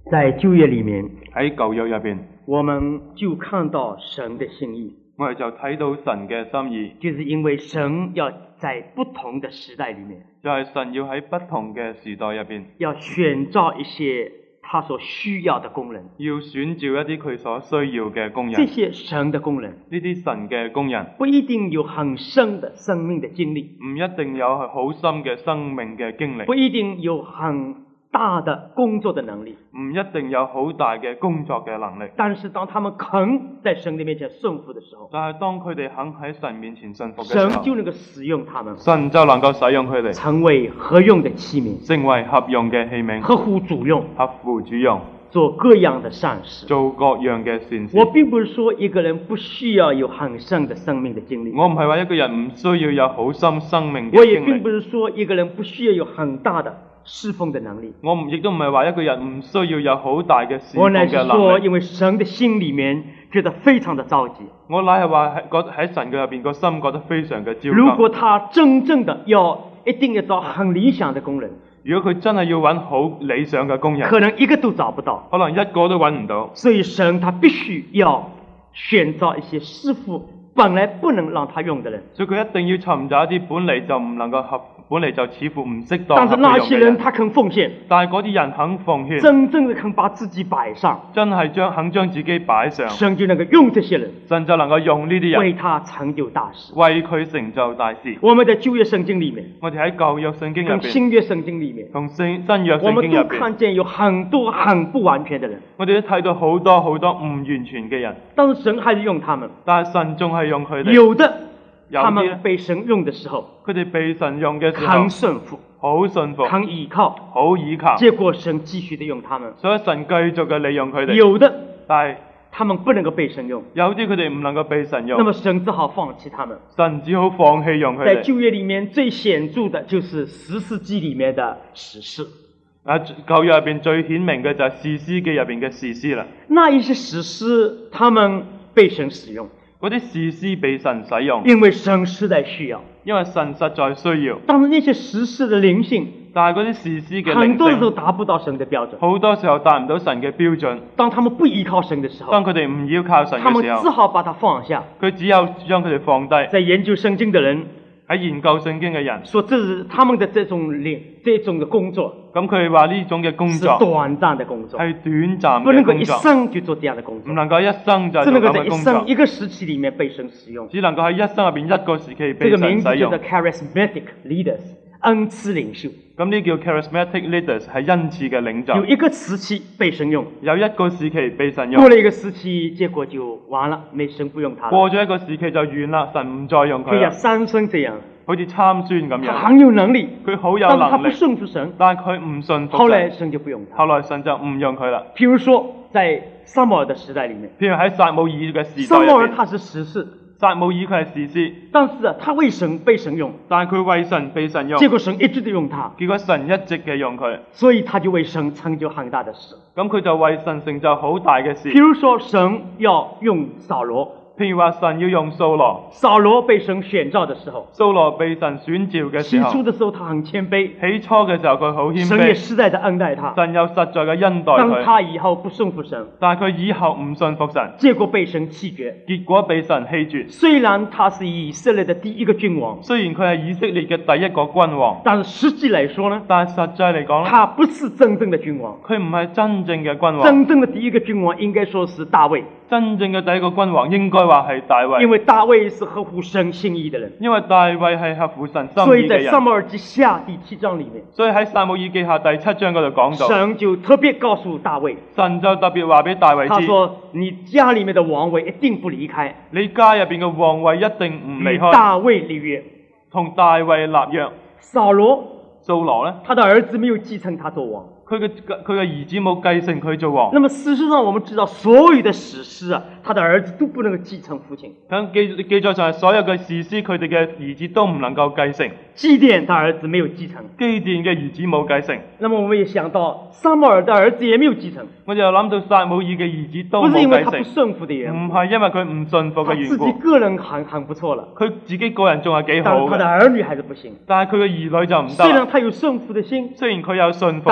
在舊約裏面， 喺舊約入邊， 我們就看到神的心意， 我哋就睇到神嘅心意， 就是因為神要在不同的時代裏面， 就係神要喺不同嘅時代入邊， 要選召一些他所需要的工人， 要選召一啲佢所需要嘅工人。 這些神的工人呢啲神嘅工人不一定有很深的生命的經歷， 唔一定有好深嘅生命嘅經歷， 不一定有很大的工作的能力， 唔一定有好大嘅工作嘅能力。 但是當他們肯在神的面前順服的時候， 但係當佢哋肯喺神面前信服嘅時候， 神就能夠使用他們， 神就能夠使用佢哋， 成為合用的器皿， 成為合用嘅器皿， 合乎主用， 合乎主用， 做各樣的善事。 做各樣嘅善事。 我並不是說一個人不需要有很深的生命的經歷， 我唔係話一個人唔需要有好深生命我也嘅經歷， 並不是說一個人不需要有很大的侍奉的能力， 我亦都唔係話一個人唔需要有好大嘅侍奉我乃是嘅說能力。 因為神的心裡面覺得非常的着急， 我乃係話喺神嘅入邊個心覺得非常嘅焦急。 如果他真正的一定要找很理想的工人， 如果佢真係要揾好理想嘅工人， 可能一個都找不到， 可能一個都揾唔到。 所以神他必須要選召一些師傅本來不能讓他用的人， 所以佢一定要尋找一啲本嚟就唔能夠本嚟就似乎唔適當但是那些合佢用嘅人。 人他肯奉獻， 但係嗰啲人肯奉獻， 真正的肯把自己擺上， 真係肯將自己擺上， 神就能夠用這些人神就能夠用呢啲人為他成就大事。 為佢成就大事。 我們在舊約聖經裡面， 我哋喺舊約聖經入邊， 跟新約聖經裡面， 同新約我們都聖經入邊， 看見有很多很不完全的人， 我哋都睇到好多好多唔完全嘅人， 但是神還是用他們。 但係神仲係用佢哋。 有的他有啲們被神用的時候， 佢哋被神用嘅時候很順服， 好信服， 很倚靠， 好倚靠， 結果神繼續的用他們。 所以神繼續嘅利用佢哋。 有的但係他們不能夠被神用， 有啲佢哋唔能夠被神用， 那麼神只好放棄他們。 神只好放棄用佢哋。 在舊約裡面最顯著的就是士師記裡面的士師， 舊約入邊最顯明嘅就係士師記入邊嘅士師啦。 那一些士師他們被神使用， 嗰啲士師被神使用， 因為神實在需要。 因為神實在需要。 但是那些士師的靈性， 但係嗰啲士師嘅很多的時候靈性， 達不到神的標準。 好多時候達唔到神嘅標準。 當他們不依靠神的時候， 當佢哋唔要靠神他們嘅時候， 只好把它放下。 佢只有將佢哋放低。 在研究聖經的人喺研究聖經嘅人， 說，這是他們的這種的工作咁佢哋話呢種嘅工是作短暫的工作， 係短暫不能夠一嘅工作， 生去做這樣的工作， 唔能夠一生就只能夠在一做咁嘅工作， 生一個時期裡面被神使用。 只能夠喺一生入邊一個時期這被個名字叫神使用。 做 charismatic leaders，恩賜領袖。 咁呢叫 charismatic leaders，係恩賜嘅領袖。 有一個時期被神用， 有一個時期被神用過，了一個時期，結果就完了，沒神不用他了。 過咗一個時期就完啦，神唔再用佢就像啦。 三孫這樣， 好似參孫咁樣， 他很有能力， 佢好有但是他不能力， 順服神， 但係佢唔信服後來神， 神就不用他。 後來神就唔用佢啦。 譬如說，在撒母耳的時代裡面， 譬如喺撒母耳嘅時撒代入邊， 母耳他是士師， 撒母耳佢係士師， 但是啊，他為神被神用， 但係佢為神被神用， 結果神一直都用他， 結果神一直嘅用佢， 所以他就為神成就很大的事。 咁佢就為神成就好大嘅事。 譬如說，神要用掃羅， 譬如話神要用掃羅， 掃羅被神選召的時候， 掃羅被神選召嘅起時候， 初的時候他很謙卑， 起初嘅時候佢好謙神也卑， 實在的恩待他。 神有實在嘅恩待當佢， 他以後不順服神， 但係佢以後唔信服神， 結果被神棄絕。 結果被神棄絕。 雖然他是以色列的第一個君王， 雖然佢係以色列嘅第一個君王， 但是實際來說呢， 但係實際嚟講咧， 他不是真正的君王。 佢唔係真正嘅君王。 真正的第一個君王應該說是大衛， 真正嘅第一個君王應該話係大衛， 因為大衛是合乎神心意的人。 因為大衛係合乎神心所以在意嘅人。 撒母耳記下第7章裡面， 所以喺撒母耳記下第7章嗰度講到， 神就特別告訴大衛， 神就特別話俾大衛知， 他說：你家裡面的王位一定不離開， 你家入邊嘅皇位一定唔離開， 與大衛立約。 同大衛立約。 掃羅， 掃羅咧， 他的兒子沒有繼承他做王。 佢嘅兒子冇繼承佢做王。 那麼事實上，我們知道所有的士師啊，他的兒子都不能夠繼承父親。 咁記載上係所有嘅士師，佢哋嘅兒子都唔能夠繼承。 基甸他兒子沒有繼承， 基甸嘅兒子冇繼承。 那麼我們也想到撒母耳的兒子也沒有繼承， 我就諗到撒母耳嘅兒子都不是因為冇繼他不承， 順服的緣唔故， 係因為佢唔信服嘅緣故他自己，個人很不錯了， 佢自己個人仲係幾好但他的嘅， 兒女還是不行。 但係佢嘅兒女就唔雖然得啦。 他有順服的心， 雖然佢有信服嘅但他的心，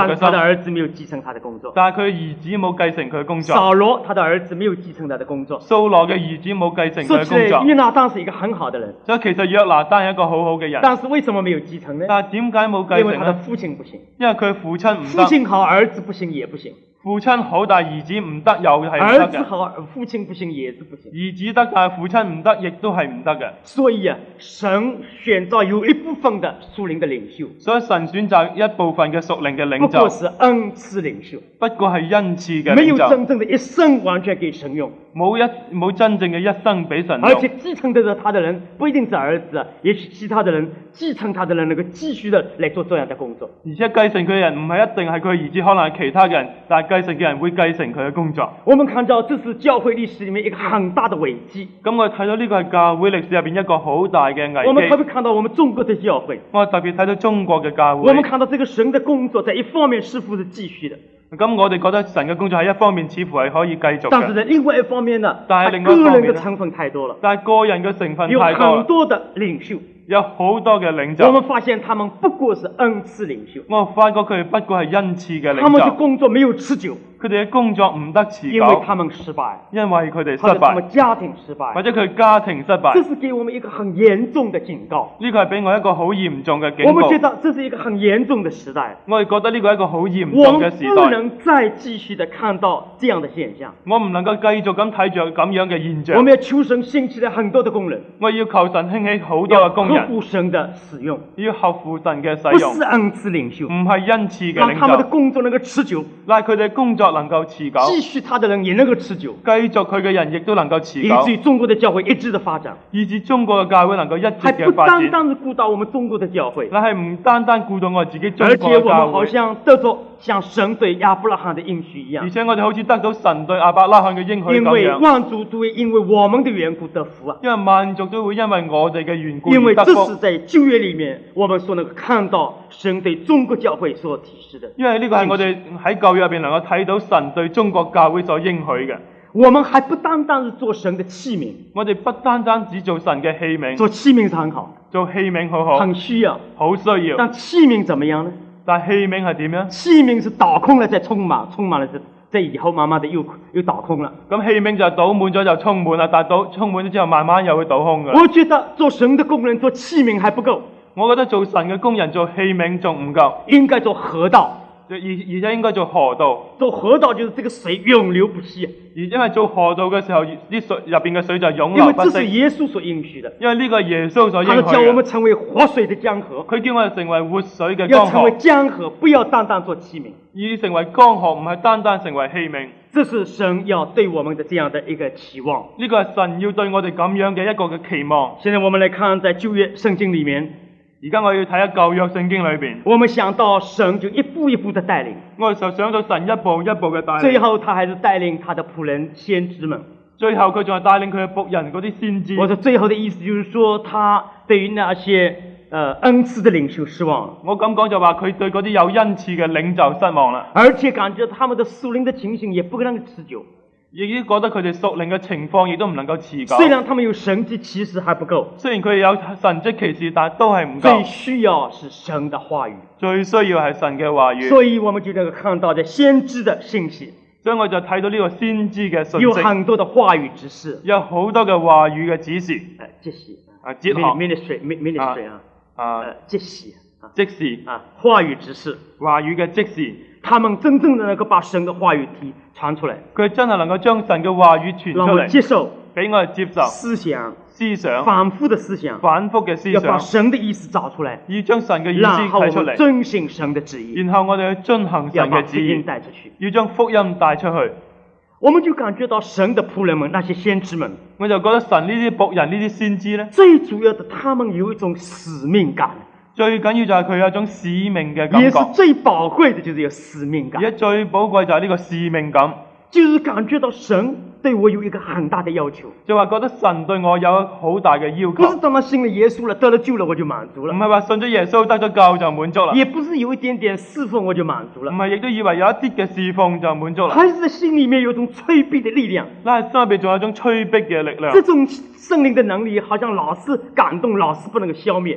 儿子没有繼承他的工作。 但係佢兒子冇繼承佢嘅工作。 掃羅他的兒子沒有繼承他的工作。 掃羅嘅兒子冇繼承佢說起來， 嘅工作。 約拿單是一個很好的人， 所以其實約拿單係一個好好嘅人， 但是為什麼沒有繼承呢？ 但係點解冇繼因為他的承呢？ 父親不行， 因為佢父親唔父得， 親好，兒子不行也不行； 父親好，但係兒子唔得，又係唔兒得嘅。 子好，父親不行也是不行。 兒子得，但係父親唔得，亦都係唔得嘅。 所以啊，神選召有一部分的屬靈的領袖， 所以神選擇一部分嘅屬靈嘅領不過袖， 是恩賜領袖， 不過係恩賜嘅沒有領袖， 真正的一生完全給神用。 冇真正嘅一生俾神而且用。 繼承着他的人不一定是兒子，也許其他的人繼承他的人能夠繼續的來做這樣的工作。 而且繼承佢嘅人唔係一定係佢兒子，可能係其他嘅人，但係繼承嘅人會繼承佢嘅工作。 我們看到這是教會歷史裡面一個很大的危機。 咁我哋睇到呢個係教會歷史入邊一個好大嘅我們特危機。 別看到我們中國的教會， 我特別睇到中國嘅教會。 我們看到這個神的工作在一方面似乎是繼續的， 咁我哋覺得神嘅工作喺一方面似乎係可以繼續但是嘅， 在另外一方面呢， 但係他另外一方面呢個人的成分太多了， 但係個人嘅成分有太多啦， 很多的領袖， 有好多嘅領我袖。 們發現他們不過是恩賜領袖， 我發覺佢哋不過係恩賜嘅他們的領袖， 工作沒有持久， 佢哋嘅工作唔得持久， 因為他們失敗， 因為佢哋失或者他們敗， 家庭失或敗， 者佢家庭失這敗。 是給我們一個很嚴重的警告。 呢個係俾我一個好嚴重嘅警告。 我們覺得這是一個很嚴重的時代， 我哋覺得呢個係一個好嚴我們重嘅時代。 不能再繼續的看到這樣的現象。 我唔能夠繼續咁睇住咁樣嘅現象。 我們要求神興起了很多的工人， 我要求神興起好多要合嘅工人， 乎神的使用， 要合乎神嘅不使用， 是恩賜領袖， 唔係恩賜嘅讓他們的領袖， 工作能夠持久， 但係佢哋工作能夠持久， 繼續他的人也能夠持久， 繼續佢嘅人亦都能夠持以久， 至於中國的教會一直的發展， 以至中國嘅教會能夠一直還不嘅發展。 單單是顧到我們中國的教會， 但係唔單單顧到我自己中而且我國嘅教會， 們好像得着像神對亞伯拉罕的應許一樣， 而且我哋好似得到神對亞伯拉罕嘅應許因為咁樣， 萬族都會因為我們的緣故得福啊！ 因為萬族都會因為我哋嘅緣故因為這而得福是。在舊約裡面我們所能夠看到神對中國教會所提示的。 因為呢個係我哋喺舊約入邊能夠睇到神對中國教會所應許嘅。 我們還不單單是做神的器皿， 我哋不單單只做神嘅器皿， 做器皿是很好， 做器皿好好， 很需要。 好需要。 但器皿怎麼樣呢？ 但器皿係點樣？ 器皿是倒空了再充滿，充滿了再以後慢慢的又倒空了。 咁器皿就倒滿咗就充滿啦，但係充滿咗之後慢慢又會倒空㗎。 我覺得做神的工人做器皿還不夠， 我覺得做神嘅工人做器皿仲唔夠， 應該做河道。 而且應該做河道。 做河道就是這個水永流不息， 而因為做河道嘅時候，啲水入邊嘅水就永因為這是流不息。 耶穌所應許的。 因為呢個係耶穌所應許他說叫我們嘅， 成為活水的江河， 佢叫我哋成為活水嘅江要成為河， 江河，不要單單做器皿。 而成為江河唔係單單成為器皿。 這是神要對我們的這樣的一個期望。 呢個係神要對我哋咁樣嘅一個嘅期望。 現在我們來看在舊約聖經裡面， 而家我要睇下舊約聖經裏邊， 我們想到神就一步一步的帶領， 我哋就想到神一步一步嘅帶最領， 後他還是帶領他的僕人先知們。 最後佢仲係帶領佢嘅僕人嗰啲先知。 我說最後的意思就是說，他對於那些恩賜的領袖失望了， 我咁講就話佢對嗰啲有恩賜嘅領袖失望啦， 而且感覺他們的屬靈的情形也不能持久。 亦都覺得佢哋屬靈嘅情況亦都唔能夠持久。 雖然他們有神蹟奇事還不夠， 雖然佢哋有神蹟奇事，但都係唔最夠。 需要是神的話語。 最需要係神嘅話語。 所以我們就能夠看到在先知的信息， 所以我就睇到呢個先知嘅信有息， 很多的話語指示。 有好多嘅話語嘅指示。 這些哲學 ministry 這些即時話語指示， 話語嘅即時， 他們真正的能夠把神的話語傳出來， 佢真係能夠將神嘅話語傳出讓我們接嚟， 受俾我哋接受思想， 思想反覆的思想， 反覆嘅思要把想， 神的意思找出來， 要將神嘅意思然後我睇出嚟， 們遵行神的旨意， 然後我哋去遵行要神嘅旨把福音意， 帶出去。 要將福音帶出去。 我們就感覺到神的僕人們，那些先知們， 我就覺得神呢啲僕人呢啲先知咧， 最主要的，他們有一種使命感， 最緊要就係佢有一種使命嘅感也是覺， 最寶貴的，就是有使命感而，且最寶貴就係呢個使命感， 就是感覺到神對我有一個很大的要求， 就話覺得神對我有好大嘅要不是求， 當他信了耶穌了，得了救了我就滿足了， 唔係話信咗耶穌得咗救就滿足啦， 也不是有一點點侍奉我就滿足唔了， 係亦都以為有一啲嘅侍奉就滿足啦， 還是在心裡面有一種催逼的力量， 但係心入邊仲有一種催逼嘅力量這。種聖靈的能力好像老是感動，老是不能夠消滅。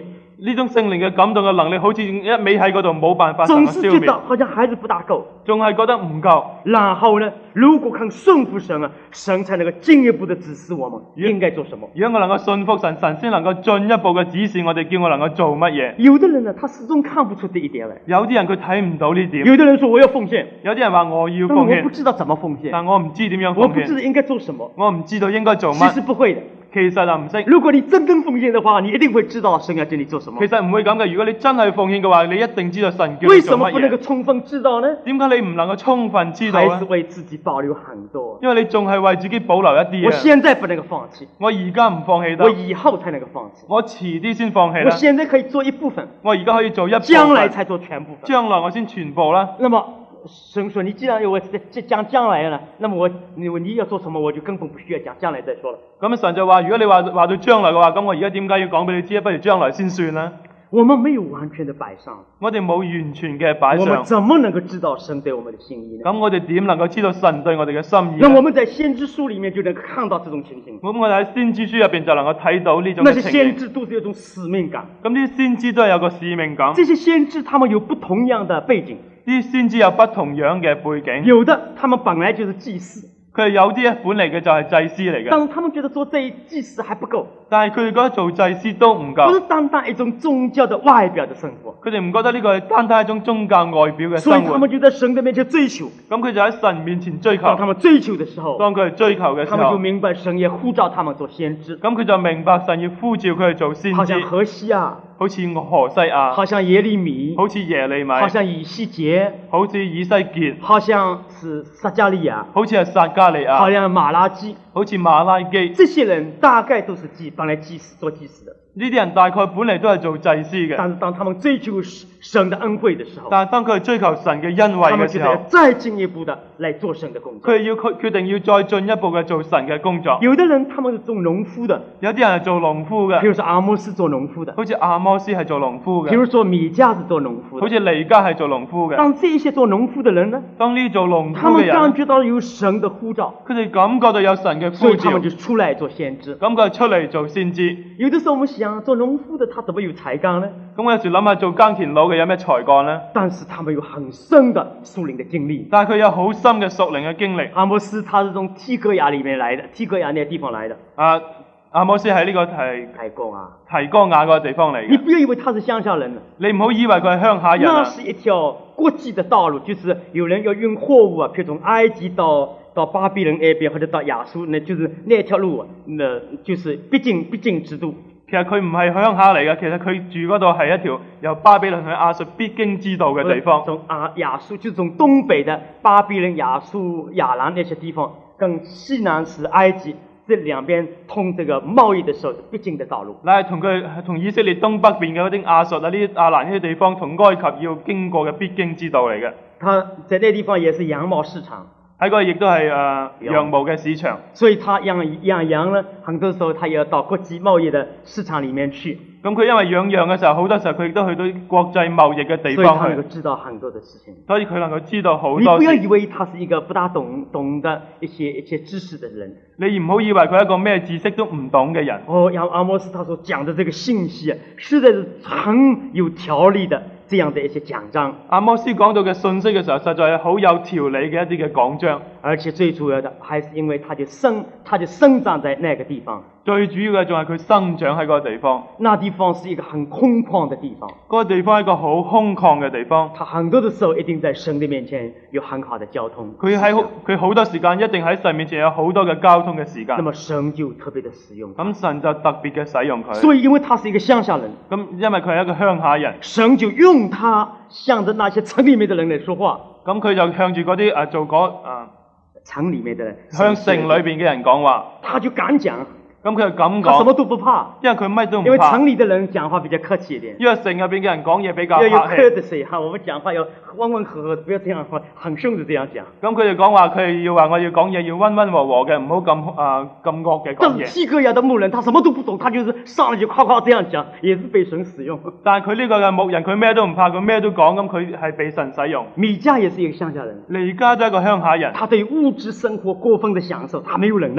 呢種聖靈嘅感動嘅能力，好似一味喺嗰度冇辦法總能夠消滅， 是覺得好像還是不大夠。 仲係覺得唔夠。 然後呢，如果肯順服神啊，神才能夠進一步的指示我們應該做什麼。 如果我能夠信服神，神先能夠進一步嘅指示我哋，叫我能夠做乜嘢。 有的人呢，他始終看不出這一點來。 有啲人佢睇唔到呢點。 有的人說我要奉獻， 有啲人話我要但奉獻， 我不知道怎麼奉獻， 但我唔知點樣我奉獻， 不知道應該做什麼。 我唔知道應該做其乜。 實不會的。 其實就唔識。 如果你真正奉獻的話，你一定會知道神要叫你做什麼。 其實唔會咁嘅。如果你真係奉獻嘅話，你一定知道神叫你為做乜什麼不能夠嘢。 充分知道呢？ 點解你唔能夠充分知道還是呢？ 為自己保留很多。 因為你仲係為自己保留一啲我嘢。 現在不能夠放棄， 我而家唔放棄我得， 以後才能夠放棄。 我遲啲先放棄我啦。 現在可以做一部分， 我而家可以做一部分， 將來才做全部分。 將來我先全部啦。 那麼神說：“你既然我講將來了，那麼你要做什麼，我就根本不需要講，將來再說了。” 咁神就話：如果你話到將來嘅話，咁我而家點解要講俾你知？不如將來先算啦。 我們沒有完全的擺上， 我哋冇完全嘅擺我們上， 怎麼能夠知道神對我們的心意呢？ 咁我哋點能夠知道神對我哋嘅心意呢？ 那我們在先知書裡面就能看到這種情形。 咁我哋喺先知書入邊就能夠睇到呢種那些嘅情形。 先知都是有一種使命感， 咁呢啲先知都係有個使命感， 這些先知他們有不同樣的背景， 呢啲先知有不同樣嘅背景。 有的他們本來就是祭司， 佢哋有啲咧本嚟嘅就係祭司嚟嘅， 但他們覺得做這祭司還不夠， 但係佢哋覺得做祭司都唔不是夠， 單單一種宗教的外表的生活， 佢哋唔覺得呢個係單單一種宗教外表嘅所以生活， 他們就在神的面前追求。 咁佢就喺神面前追求。 當他們追求的時候， 當佢哋追求嘅時他們就候， 明白神也呼召他們做先知， 咁佢就明白神要呼召佢去做先知好像，何西亞， 好似何西亞， 好像耶利米， 好似耶利米， 好像以西結， 好似以西結， 好像是撒迦利亞， 好似係撒迦利亞， 好像馬拉基， 好似馬拉基。 這些人大概都是本來做祭司的， 呢啲人大概本嚟都係做祭司嘅， 但是當他們追求神的恩惠的時候， 但係當佢哋追求神嘅恩惠他們嘅時候覺得要，再進一步的來做神的工作。 佢哋要決定要再進一步嘅做神嘅工作。 有的人他們是做農夫的， 有啲人係做農夫嘅， 比如說阿摩斯做農夫的， 好似阿摩斯係做農夫嘅， 比如說米迦是做農夫的。 好似彌迦係做農夫嘅。 當這些做農夫的人呢， 當呢做農他們夫嘅人， 感覺到有神的呼召， 佢哋感覺到有神嘅呼召， 所以他們就出來做先知。 咁佢出嚟做先知。 有的時候我們想，做農夫的他怎麼有才幹呢？ 咁我有時諗下做耕田佬嘅有咩才幹呢？ 但是他們有很深的屬靈的經歷。 但係佢有好深嘅屬靈嘅經歷。 阿摩斯他是從提哥亞裡面來的，提哥亞那個地方來的。 阿摩斯喺呢個係太公啊！ 提哥亞個地方嚟嘅。 你不要以為他是鄉下人， 你唔好以為佢係鄉下人啊！ 那是一條國際的道路，就是有人要運貨物啊，譬如從埃及到巴比倫那邊或者到亞述，那就是那條路啊，那就是必經之路。 其實佢唔係鄉下嚟嘅，其實佢住嗰度係一條由巴比倫去亞述必經之道嘅地方。 從亞述就是從東北的巴比倫、亞述、亞蘭那些地方，跟西南是埃及，這兩邊通這個貿易的時候必經的道路。 嗱，同以色列東北邊嘅嗰啲亞述啊、呢啲亞蘭呢啲地方，同埃及要經過嘅必經之道嚟嘅。 他在那地方也是羊毛市場， 喺嗰度亦都係羊毛嘅市場， 所以他養羊呢，很多時候他也要到國際貿易的市場裡面去。 咁佢因為養羊嘅時候，好多時候佢亦都去到國際貿易嘅地所以他方去， 能夠知道很多的事情。 所以佢能夠知道好你不要多事。 以為他是一個不大懂得一些知識的人。 你唔好以為佢係一個咩知識都唔懂嘅人。 哦，阿摩斯他所講的這個信息啊，實在是很有條理的這樣的一些講章。 阿摩斯講到嘅信息嘅時候，實在係好有條理嘅一啲嘅講章。 而且最主要的，還是因為他就生長在那個地方。 最主要嘅仲係佢生長喺嗰個地方。 那地方是一個很空曠的地方， 嗰個地方係一個好空曠嘅地方。 他很多的時候一定在神的面前有很好的交通。 佢好多時間一定喺神面前有好多嘅交通嘅時間。 那麼神就特別的使用他。 咁神就特別嘅使用佢。 所以因為他是一個鄉下人， 咁因為佢係一個鄉下人， 神就用他向着那些城裡面的人來說話。 咁佢就向住嗰啲城裡面的人， 向城裏邊嘅人講話。 他就敢講。 咁佢就咁他什麼講， 都不怕， 因為佢乜都唔因為怕。 城裡的人講話比較客氣一點， 因為城入邊嘅人講嘢比較要有客氣。 courtesy 哈，我們講話要溫溫和和，不要這樣很凶的這樣講。 咁佢哋講話，佢哋要話我要講嘢要溫溫和和嘅，唔好咁惡嘅講但嘢。 提哥亞的牧人，他什麼都不懂，他就是上來就誇誇這樣講，也是被神使用。 但係佢呢個嘅牧人，佢咩都唔怕，佢咩都講，咁佢係被神使用。 米迦也是一個鄉下人， 彌迦都係一個鄉下人， 他對物質生活過分的享受，他沒有忍耐。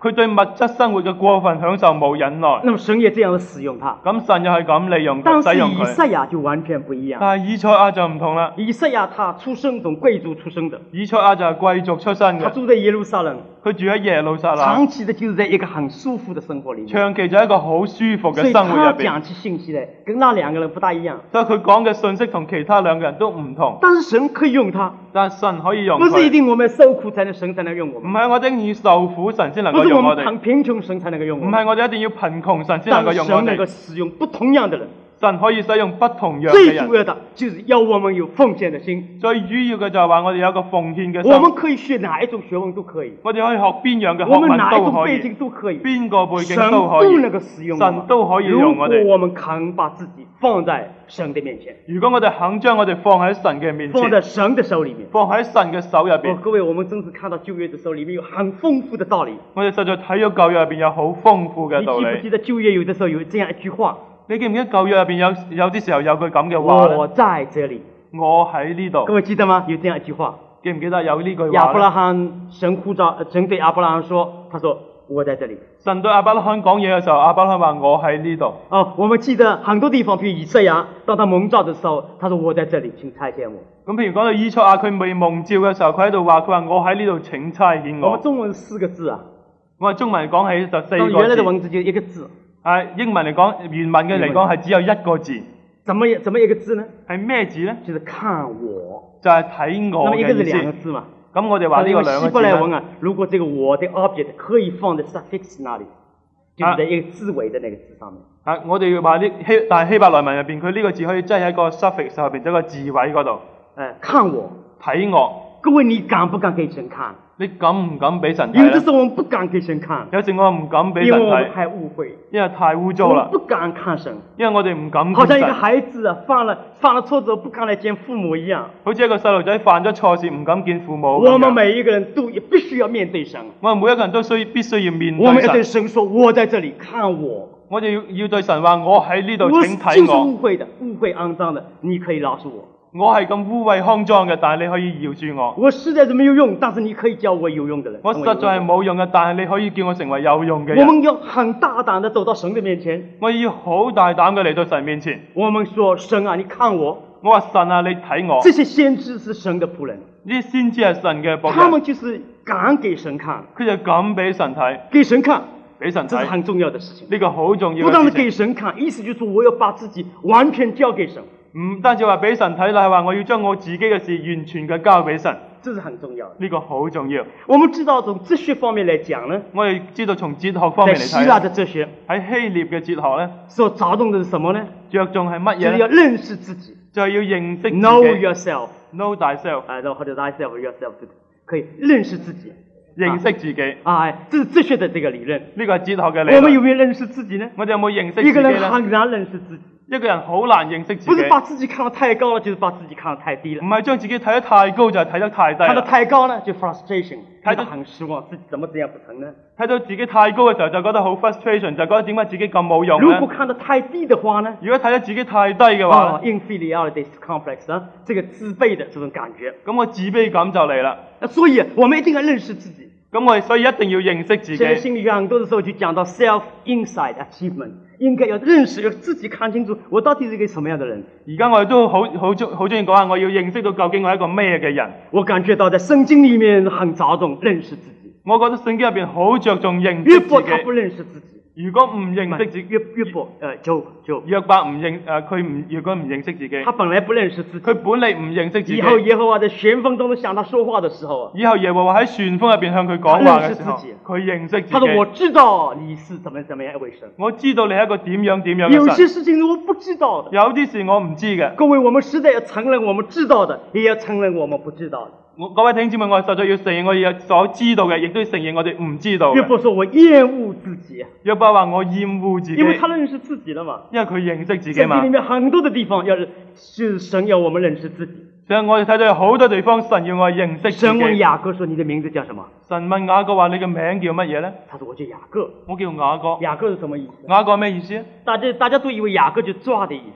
佢對物質生活嘅過分享受冇忍耐。 那麼神也這樣的使用他。 咁神又係咁利用但是使用佢。 以賽亞就完全不一樣。 但係以賽亞就唔同啦。 以賽亞他出生從貴族出生的， 以賽亞就係貴族出身嘅， 他住在耶路撒冷， 佢住喺耶路撒冷， 長期的就是在一個很舒服的生活裡面。 長期就喺一個好舒服所以嘅生活入他邊。 講起信息來，跟那兩個人不大一樣。 所以佢講嘅信息同其他兩個人都唔同。 但是神可以用他， 但係神可以用不是一佢， 定我們受苦才能神才能用我唔們， 係我哋一定要受苦神先能不是我夠用我哋， 們很貧窮神才能夠用我們， 唔係我哋一定要貧窮神先能夠用我但是神能夠哋。 使用不同樣的人。 神可以使用不同樣嘅人。 最主要的就是要我們有奉獻的心。 最主要嘅就係話我哋有一個奉獻嘅我們心， 可以學哪一種學問都可以， 我哋可以學邊樣嘅學我們哪一問都可種背景以， 都可以， 邊個背景神都可以都能夠使用我們。 神都可以如用我哋。 果我們肯把自己放在神的面前， 如果我哋肯將我哋放喺神嘅面放在前， 神的手裡面。 放喺神嘅手入邊， 各位，我們真是看到舊約的時候，裡面有很豐富的道理。 我哋實在睇咗舊約入邊有好豐富嘅道理。 你記不記得舊約有的時候有這樣一句話？ 你記唔記得舊約入邊有啲時候有句咁嘅話咧？ 我在這裡。 我喺呢度， 各位記得嗎？有這樣一句話。 記唔記得有呢句話咧？ 亞伯拉罕神呼召，神對亞伯拉罕說：“他說我在這裡。” 神對亞伯拉罕講嘢嘅時候，亞伯拉罕話我喺呢度。 哦，我們記得很多地方，譬如以賽亞，當他蒙召的時候，他說：“我在這裡，請差遣我。 咁譬如講到以賽亞，佢未蒙召嘅時候，佢喺度話：佢話我喺呢度請差遣”我我們。中文四個字啊， 我係中文講起就四用原來的個字， 文字就一個字， 英文嚟講，原文嘅嚟講係只有一個字， 怎麼一個字呢？ 係咩字咧？ 就是看我。 就係睇那我麼一個是嘅意思。 兩個字嘛。 咁我哋話呢個兩希個字咧伯來文啊，如果這個我的 object 可以放在 suffix 那裡，就是在一個字尾的那個字上面。 我哋話但係希伯來文入邊，佢呢個字可以擠喺一個 suffix 後邊，即係個字位嗰度。 看我。 睇我， 各位，你敢不敢給神看？ 你敢唔敢俾神睇有的咧？ 時候我們不敢給神看， 有時我唔敢俾因神睇， 為我們太誤會， 因為太污我糟啦， 們不敢看神， 因為我哋唔敢見好像一個神， 孩子啊，犯了錯之後不敢來見父母一樣。 好似一個細路仔犯咗錯事唔敢見父母咁我們樣。 每一個人都也必須要面對神， 我哋每一個人都必須要面我們要對對神， 神說：“我在這裡，看我。 我哋要對神話：我喺呢”度， 我請睇就是我。 誤會的，誤會骯髒的，你可以饒恕我。 我係咁污穢骯髒嘅，但係你可以饒恕我。 我實在是沒有用，但是你可以叫我有用的人。 我實在係冇用嘅，但係你可以叫我成為有用嘅我人。 們要很大膽的走到神的面前， 我要好大膽嘅嚟到神面前。 我們說：“神啊，你看我。 我話神啊，你睇我。” 這些先知是神的僕人， 呢啲先知係神嘅僕他們人， 就是敢給神看， 佢就敢俾神睇， 給神看， 俾神睇。 這是很重要的事情。 呢個好重要不但是給嘅事情， 神看，意思就是說我要把自己完全交給神， 唔單止話俾神睇啦，係話我要將我自己嘅事完全嘅交俾神。 這是很重要的。 呢個好重要。 我們知道從哲學方面來講呢， 我哋知道從哲學方面嚟在希臘睇， 的哲學喺希臘嘅哲學咧， 所着重的是什麼呢？ 着重係乜就是要嘢咧？ 認識自己就係要認識自己 ，know yourself， ，know thyself， 然後或者 thyself yourself，可以認識自己。 認識自己。 這是哲學的這個理論。 呢個係哲學嘅理我們有論。 沒有認識自己呢？ 我哋有冇認識自一個己咧？ 人很難認識自己， 一個人好難認識自不是己， 把自己看得太高了，就是把自己看得太低了唔。係將自己睇得太高，就係睇得太低看得啦。 太高呢，就 frustration， 太覺得很失望，自己怎麼這樣不成呢？ 睇到自己太高嘅時候，就覺得好 frustration，就覺得點解自己咁冇用如果咧？ 看得太低的話呢？ 如果睇得自己太低嘅話咧， inferiority complex 啊，這個自卑的這種感覺。 咁我自卑感就嚟啦。 所以我們一定要認識自己。 咁我哋所以一定要認識自現在己。 心理學很多的時候就講到 self insight achievement，應該要認識，要自己看清楚我到底是一個什麼樣的人。 而家我哋都好中意講下，我要認識到究竟我係一個咩嘅人。 我感覺到在聖經裡面很着重認識自己， 我覺得聖經入邊好着重認識自約伯他不己。 認識自己， 如果唔認識自己， 約伯就約伯唔認佢唔如果唔認識自己， 他本來不認識自己， 佢本嚟唔認識自己。 以後耶和華在旋風中向他說話的時候啊， 以後耶和華喺旋風入邊向佢講話嘅時候他認識自己， 佢認識自他說我己。 知道你是怎麼樣一位神， 我知道你係一個點樣有些嘅神， 事情是我不知道的。 有啲事我唔知嘅。 各位，我們實在要承認我們知道的，也要承認我們不知道的。 各位弟兄姊妹，我實在要承認我哋所知道嘅，亦都要承認我哋唔知道嘅。 約伯說我厭惡自己， 約伯話我厭惡自己， 因為他認識自己了嘛。 因為佢認識自己嘛聖經裡。面很多的地方是神要我們認識自己。 所以我哋睇到有好多地方，神要我認識自神問己。 雅各說：“你的名字叫什麼神問雅各話：你嘅名叫乜嘢咧？？” 他說：“我叫雅各。 我叫雅各。 雅各是什麼意思？ 雅各係咩意思啊？ 大家都以為雅各就抓的意思。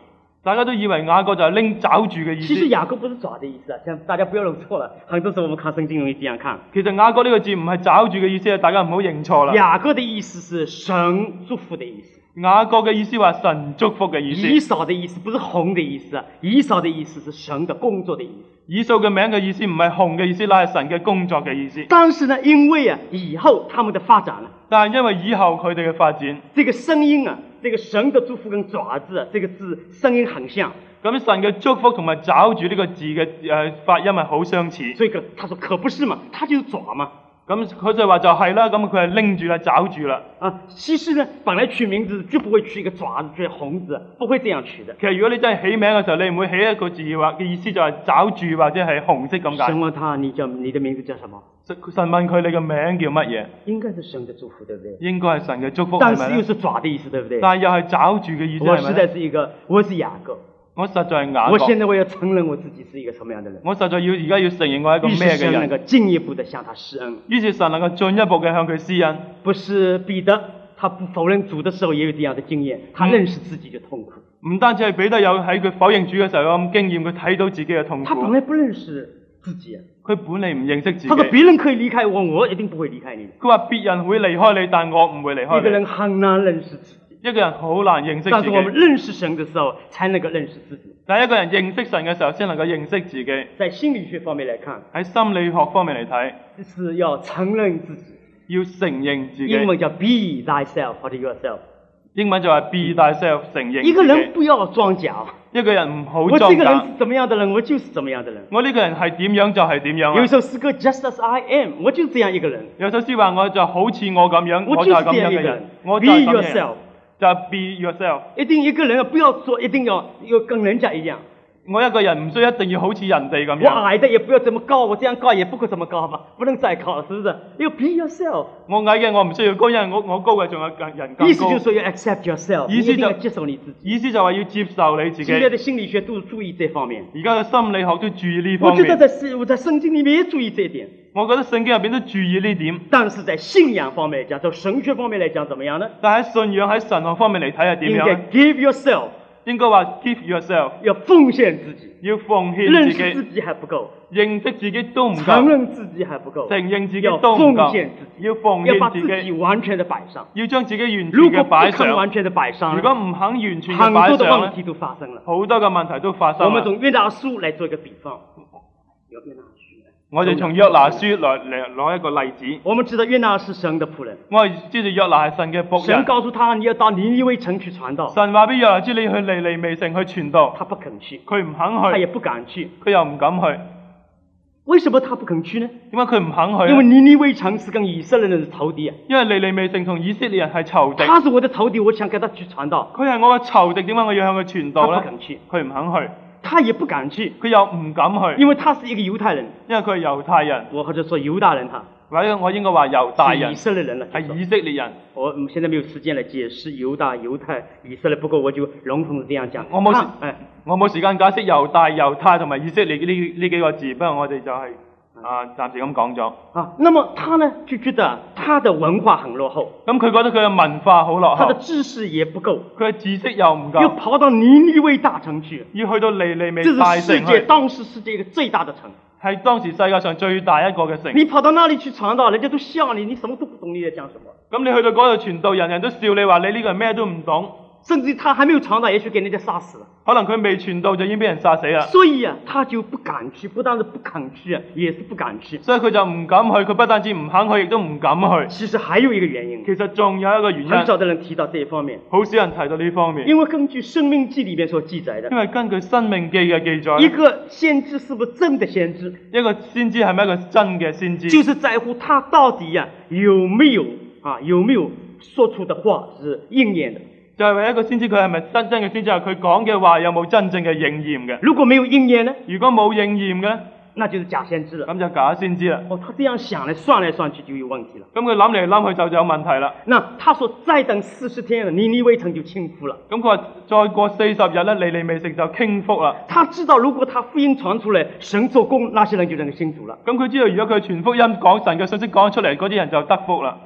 大家都以為雅各就係拎抓住嘅意思。 其實雅各不是抓的意思啊，這樣大家不要弄錯了。很多時候我們看聖經容易這樣看。 其實雅各呢個字唔係抓住嘅意思，大家唔好認錯啦。 雅各的意思是神祝福的意思。 雅各嘅意思話神祝福嘅意思。 以掃的意思不是紅的意思啊，以掃的意思是神的工作的意思。 以掃嘅名嘅意思唔係紅嘅意思，乃係神嘅工作嘅意思。 但是呢，因為啊以後他們的發展啊， 但係因為以後佢哋嘅發展， 這個聲音啊，這個神的祝福跟爪字啊，這個字聲音很像。 咁神嘅祝福同埋抓住呢個字嘅發音係好相似。 所以他說可不是嘛，他就是爪嘛。 咁佢就話就係啦，咁佢係拎住啦，抓住啦。 啊，其實呢，本來取名字絕不會取一個爪字，取紅字，不會這樣取的。 其實如果你真係起名嘅時候，你唔會起一個字話嘅意思就係抓住或者係紅色咁解。 神問他，你的名字叫什麼？ 神問佢你嘅名叫乜嘢？ 應該是神的祝福，對不對？ 應該係神嘅祝福， 但是又是爪的意思，對不對？ 但係又係抓住嘅意思， 我實在是我是雅各。 我實在係雅各。 我現在我要承認我自己是一個什麼樣的人。 我實在而家要承認我係一個咩嘅人。 於是神能夠進一步的向他施恩。 於是神能夠進一步嘅向佢施恩。 不是彼得，他不否認主的時候也有這樣的經驗，他認識自己的痛苦。 唔單止係彼得有喺佢否認主嘅時候有咁經驗，佢睇到自己嘅痛苦。 他本來不認識自己啊。 佢本嚟唔認識自己。 他說別人可以離開我，我一定不會離開你。 佢話別人會離開你，但我唔會離開你。 一個人很難認識自己。 一個人好難認識自己。 但是我們認識神的時候，才能夠認識自己。 但一個人認識神嘅時候，先能夠認識自己。 在心理學方面來看， 喺心理學方面嚟睇， 是要承認自己， 要承認自己。 英文叫 be thyself 或者 yourself。 英文就係 be thyself，承認自己。 一個人不要裝假。 一個人唔好我裝假。 這個人是怎麼樣的人，我就是怎麼樣的人。 我呢個人係點樣就係點樣啦。 有首詩歌 Just as I am，我就是這樣一個人。 有首詩話我就好似我咁樣，我就係咁樣嘅人。我就 Be 係咁樣嘅人。 yourself， 就係 be yourself。 一定一個人不要做，一定要跟人家一樣。 我一個人唔需要一定要好似人哋咁樣。 我矮的也不要這麼高，我這樣高也不夠這麼高嘛，不能再高了，是不是？要 be yourself。 我矮嘅我唔需要高，因為我高嘅仲有人更高。 意思就是說要 accept yourself， 意思就一定要接受你自己。 意思就話要接受你自己。 現在的心理學都注意這方面。 而家嘅心理學都注意呢方面。 我覺得我在聖經裡面也注意這一點。 我覺得聖經入邊都注意呢點。 但是在信仰方面嚟講，就神學方面嚟講，怎麼樣呢？ 但喺信仰喺神學方面嚟睇係點樣？ 應該 give yourself。 應該話 give yourself， 要奉獻自己， 要奉獻自己， 認識自己還不夠， 認識自己都唔夠， 承認自己還不夠， 承認自己要都唔夠， 奉獻自己， 要奉獻自己， 要把自己完全的擺上， 要將自己完全如果不嘅擺上。 肯完全的擺上， 如果唔肯完全嘅很擺上多的問題都發生了， 好多嘅問題都發生了。 我們從約拿書來做一個比方， 我哋從約拿書嚟攞一個例子。 我們知道約拿是神的僕人， 我哋知道約拿係神嘅僕人。 神告訴他你要到尼尼微城去傳道。 神話俾約拿知你去尼尼微城去傳道， 他不肯去， 佢唔肯去， 他也不敢去， 佢又唔敢去。 為什麼他不肯去呢？ 點解佢唔肯去？ 因為尼尼微城是跟以色列人的仇敵啊。 因為尼尼微城同以色列人係仇敵。 他是我的仇敵，我想給他去傳道。 佢係我嘅仇敵，點解我要向佢傳道呢？ 他不肯去， 佢唔肯去。 他也不敢去， 佢又唔敢去， 因為他是一個猶太人， 因為佢係猶太人， 或者說猶大人哈， 或者我應該話猶大人， 以色列人了， 係以色列人。 我現在沒有時間來解釋猶大、猶太、以色列，不過我就籠統地這樣講。 我冇時間解釋猶大、猶太同埋以色列呢幾個字，不過我哋就係暫時咁講咗。 那麼他呢就覺得他的文化很落後， 咁佢覺得佢嘅文化好落後， 他的知識也不夠， 佢嘅知識又唔夠， 又跑到尼尼微大城去， 要去到尼尼微這大城去， 當時世界一個最大的城， 係當時世界上最大一個嘅城。 你跑到那裡去傳道，人家都笑你，你什麼都不懂，你在講什麼？ 咁你去到嗰度傳道，人人都笑你話你呢個人咩都唔懂， 甚至他還沒有傳道，也許給人家殺死了。 可能佢未傳道就已經俾人殺死啦。 所以啊，他就不敢去，不但是不肯去啊，也是不敢去。 所以佢就唔敢去，佢不但止唔肯去，亦都唔敢去。 其實還有一個原因， 其實仲有一個原因， 很少的人提到這一方面， 好少人提到呢方面。 因為根據《申命記》裡面所記載的， 因為根據《申命記》嘅記載， 一個先知是不是真的先知？ 一個先知係咪一個真嘅先知？ 就是在乎他到底啊有沒有說出的話是應驗的。 就係為一個先知，佢係咪真嘅先知？係佢講嘅話有冇真正嘅應驗嘅？ 如果沒有應驗呢？ 如果冇應驗嘅， 那就是假先知了。 咁就假先知啦。 他這樣想算來算去就有問題了。 咁佢諗嚟諗去就有問題啦。 那他說再等40天，尼尼微城就傾覆了。 咁佢話再過40日咧，尼尼微城就傾覆啦。 他知道如果他福音傳出來，神做工，那些人就能夠信主了。 咁佢知道如果佢傳福音講神嘅信息講出嚟，嗰啲人就得福啦。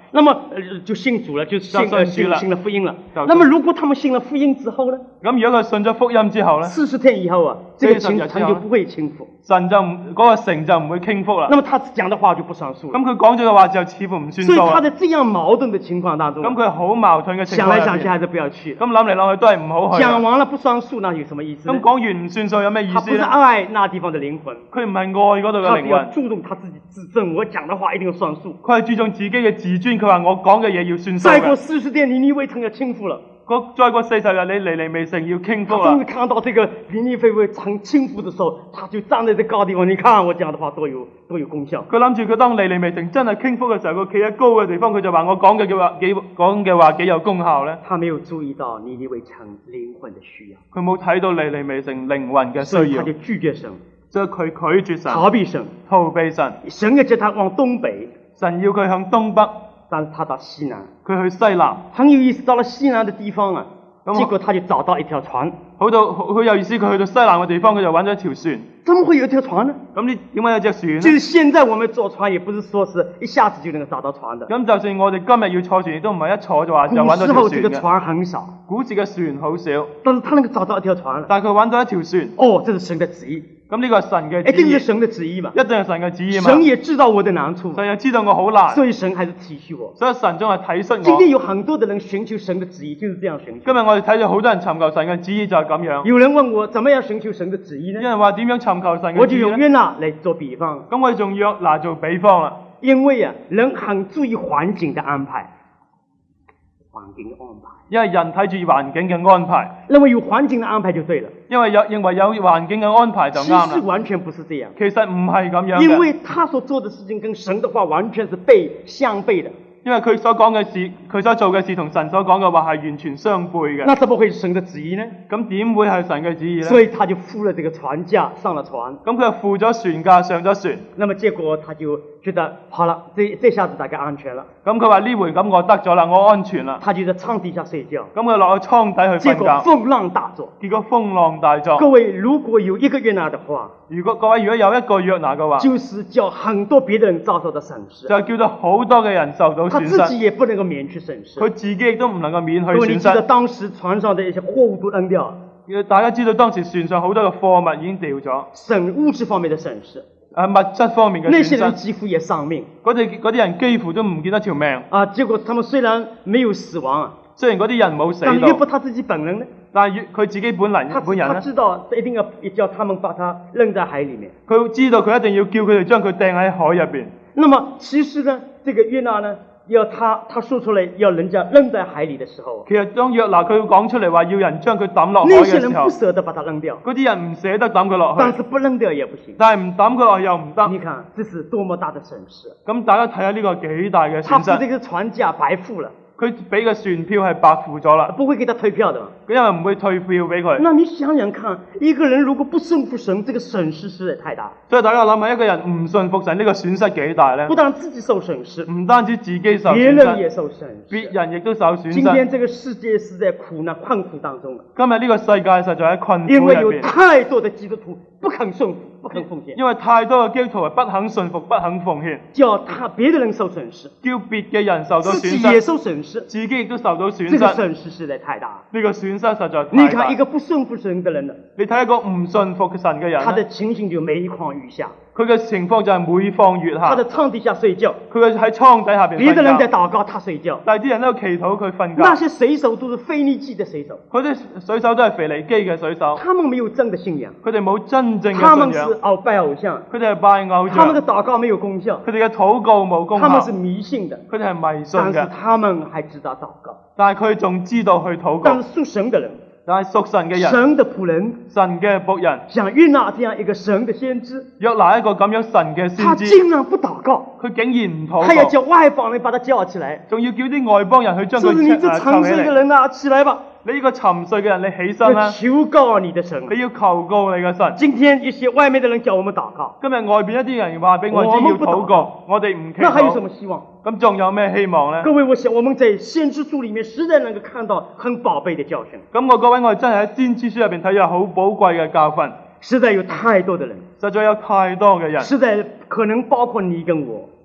那麼就信主了，就信了福音了。那麼如果他們信了福音之後呢？ 咁如果佢信咗福音之後咧 ，40天以後啊，這個城就不會傾覆， 神就嗰個城就唔會傾覆啦。 那麼他講的話就不算數。 咁佢講咗嘅話就似乎唔算數。 所以他在這樣矛盾的情況當中， 咁佢好矛盾嘅情況想來想去還是不要去。 咁諗嚟諗去都係唔好去。 講完了不算數，那有什麼意思呢？ 咁講完唔算數有咩意思呢？ 他不是愛那地方的靈魂， 佢唔係愛嗰度嘅靈魂。 他要注重他自己自尊，我講的話一定要算數。 佢係注重自己嘅自尊，佢話我講嘅嘢要算數嘅。 再過40天，尼尼微城要傾覆了。 再過40日，你尼尼微城要傾覆啦。終於看到這個尼尼微城傾覆的時候，他就站在這高地方，你看我講的話都有功效。 佢諗住佢當尼尼微城真係傾覆嘅時候，佢企喺高嘅地方，佢就話我講嘅話幾有功效咧。 他沒有注意到尼尼微城靈魂的需要， 佢冇睇到尼尼微城靈魂嘅需要， 所以他就拒絕神， 所以佢拒絕神， 逃避神。神要叫他往東北， 神要佢向東北。 但是他到西南， 佢去西南， 很有意思。到了西南的地方啊，結果他就找到一條船。 好有意思，佢去到西南嘅地方，佢就揾咗一條船。 怎麼會有一條船呢？ 咁你點解有隻船呢？ 就是現在我們坐船，也不是說是一下子就能夠找到船的。 咁就算我哋今日要坐船，亦都唔係一坐就話就揾到條船嘅。 古時候這個船很少， 古時嘅船好少， 但是他能夠找到一條船。 但係佢揾到一條船。 哦，這是神的旨意。 咁呢個係神嘅旨意， 一定是神的旨意嘛？ 一定係神嘅旨意嘛？ 神也知道我的難處， 神又知道我好難， 所以神還是體恤我。 所以神仲係體恤我。 今天有很多的人尋求神的旨意，就是這樣尋求。 今日我哋睇到好多人尋求神嘅旨意就係咁樣。 有人問我，怎麼樣尋求神的旨意呢？ 有人話點樣尋求神嘅旨意呢？ 我就用約拿嚟做比方。 咁我哋用約拿做比方啦。 因為啊，人很注意環境的安排。環境的安排， 因為人睇住環境嘅安排， 認為有環境的安排就對了。 因為認為有環境嘅安排就啱啦。 其實完全不是這樣， 其實唔係咁樣嘅。 因為他所做的事情跟神的話完全是相悖的。 因為佢所講嘅事，佢所做嘅事同神所講嘅話係完全相悖嘅。 那怎麼會是神的旨意呢？ 咁點會係神嘅旨意呢？ 所以他就付了這個船價，上了船。 咁佢就付咗船價，上咗船。 那麼結果他就覺得好了，這下子大概安全了。 咁佢話呢回咁我得咗啦，我安全啦。 他就在艙底下睡覺。 咁佢落去艙底去瞓覺。 結果風浪大作。 結果風浪大作。 各位如果有一個約拿的話， 各位如果有一個約拿嘅話， 就是叫很多別的人遭受到損失。 就叫到好多嘅人受到損失。 他自己也不能夠免去損失。 佢自己亦都唔能夠免去損失。 各位你記得當時船上的一些貨物都扔掉。 大家知道當時船上好多嘅貨物已經掉咗。 物質方面的損失。 物質方面嘅損失。 那些人幾乎也喪命。 嗰啲人幾乎都唔見得條命。 結果他們雖然沒有死亡， 雖然嗰啲人冇死到， 但約伯他自己本人呢？ 但係佢自己本人呢？ 他知道一定要叫他們把他扔在海裡面。 佢知道佢一定要叫佢哋將佢掟喺海入邊。 那麼其實呢，這個約拿呢，要他說出來要人家扔在海裡的時候， 其實當約拿佢講出嚟話要人將佢抌落海嘅時候， 那些人不捨得把它扔掉， 嗰啲人唔捨得抌佢落去， 但是不扔掉也不行， 但係唔抌佢落去又唔得。 你看這是多麼大的損失！ 咁大家睇下呢個幾大嘅損失。 他付這個船價白付了。 佢俾嘅船票係白付咗啦， 不會給他退票的嘛？ 因為唔會退票俾佢。 那你想想看，一個人如果不順服神，這個損失實在太大。 所以大家諗下，一個人唔順服神，呢個損失幾大呢？ 不但自己受損失， 唔單止自己受損失， 別人也受損失， 別人亦都受損失。 今天這個世界是在困苦當中。 今日呢個世界實在喺困苦入邊。 因為有太多的基督徒不肯順服，不肯奉獻。 因為太多嘅基督徒係不肯順服、不肯奉獻， 叫別的人受損失， 叫別嘅人受到損失， 自己也受損失， 自己亦都受到損失。 這個損失實在太大。 呢個損失實在太大。 你看一個不順服神的人呢？ 你睇一個唔順服神嘅人， 他的情形就每況愈下。 佢嘅情況就係每況愈下。 他的艙底下睡覺， 佢嘅喺艙底下邊瞓覺。 別的人在禱告，他睡覺。 但係啲人喺度祈禱，佢瞓覺。 那些水手都是腓尼基的水手， 嗰啲水手都係腓尼基嘅水手。 他們沒有真的信仰， 佢哋冇真正嘅信仰。 他們是拜偶像， 佢哋係拜偶像。 他們的禱告沒有功效， 佢哋嘅禱告冇功效。 他們是迷信的， 佢哋係迷信嘅。 但是他們還知道禱告， 但係佢仲知道去禱告。 但是屬神的人。 但係屬神嘅人， 神的僕人， 神嘅僕人， 像約拿這樣一個神的先知， 約拿一個咁樣神嘅先知， 他竟然不禱告， 佢竟然唔禱告， 他要叫外邦人把他叫起來， 仲要叫啲外邦人去將佢你這沉睡嘅人啊，起來吧！ 你呢個沉睡嘅人，你起身啦！ 求告你的神， 你要求告你嘅神。 今天一些外面的人叫我們禱告， 今日外邊一啲人話俾我知要禱告，我哋唔祈禱， 那還有什麼希望？ 咁仲有咩希望呢？ 各位，我想我們在先知書裏面實在能夠看到很寶貝的教訓。 咁各位，我哋真係喺先知書入邊睇咗好寶貴嘅教訓。 實在有太多的人， 實在有太多嘅人， 實在可能包括你跟我。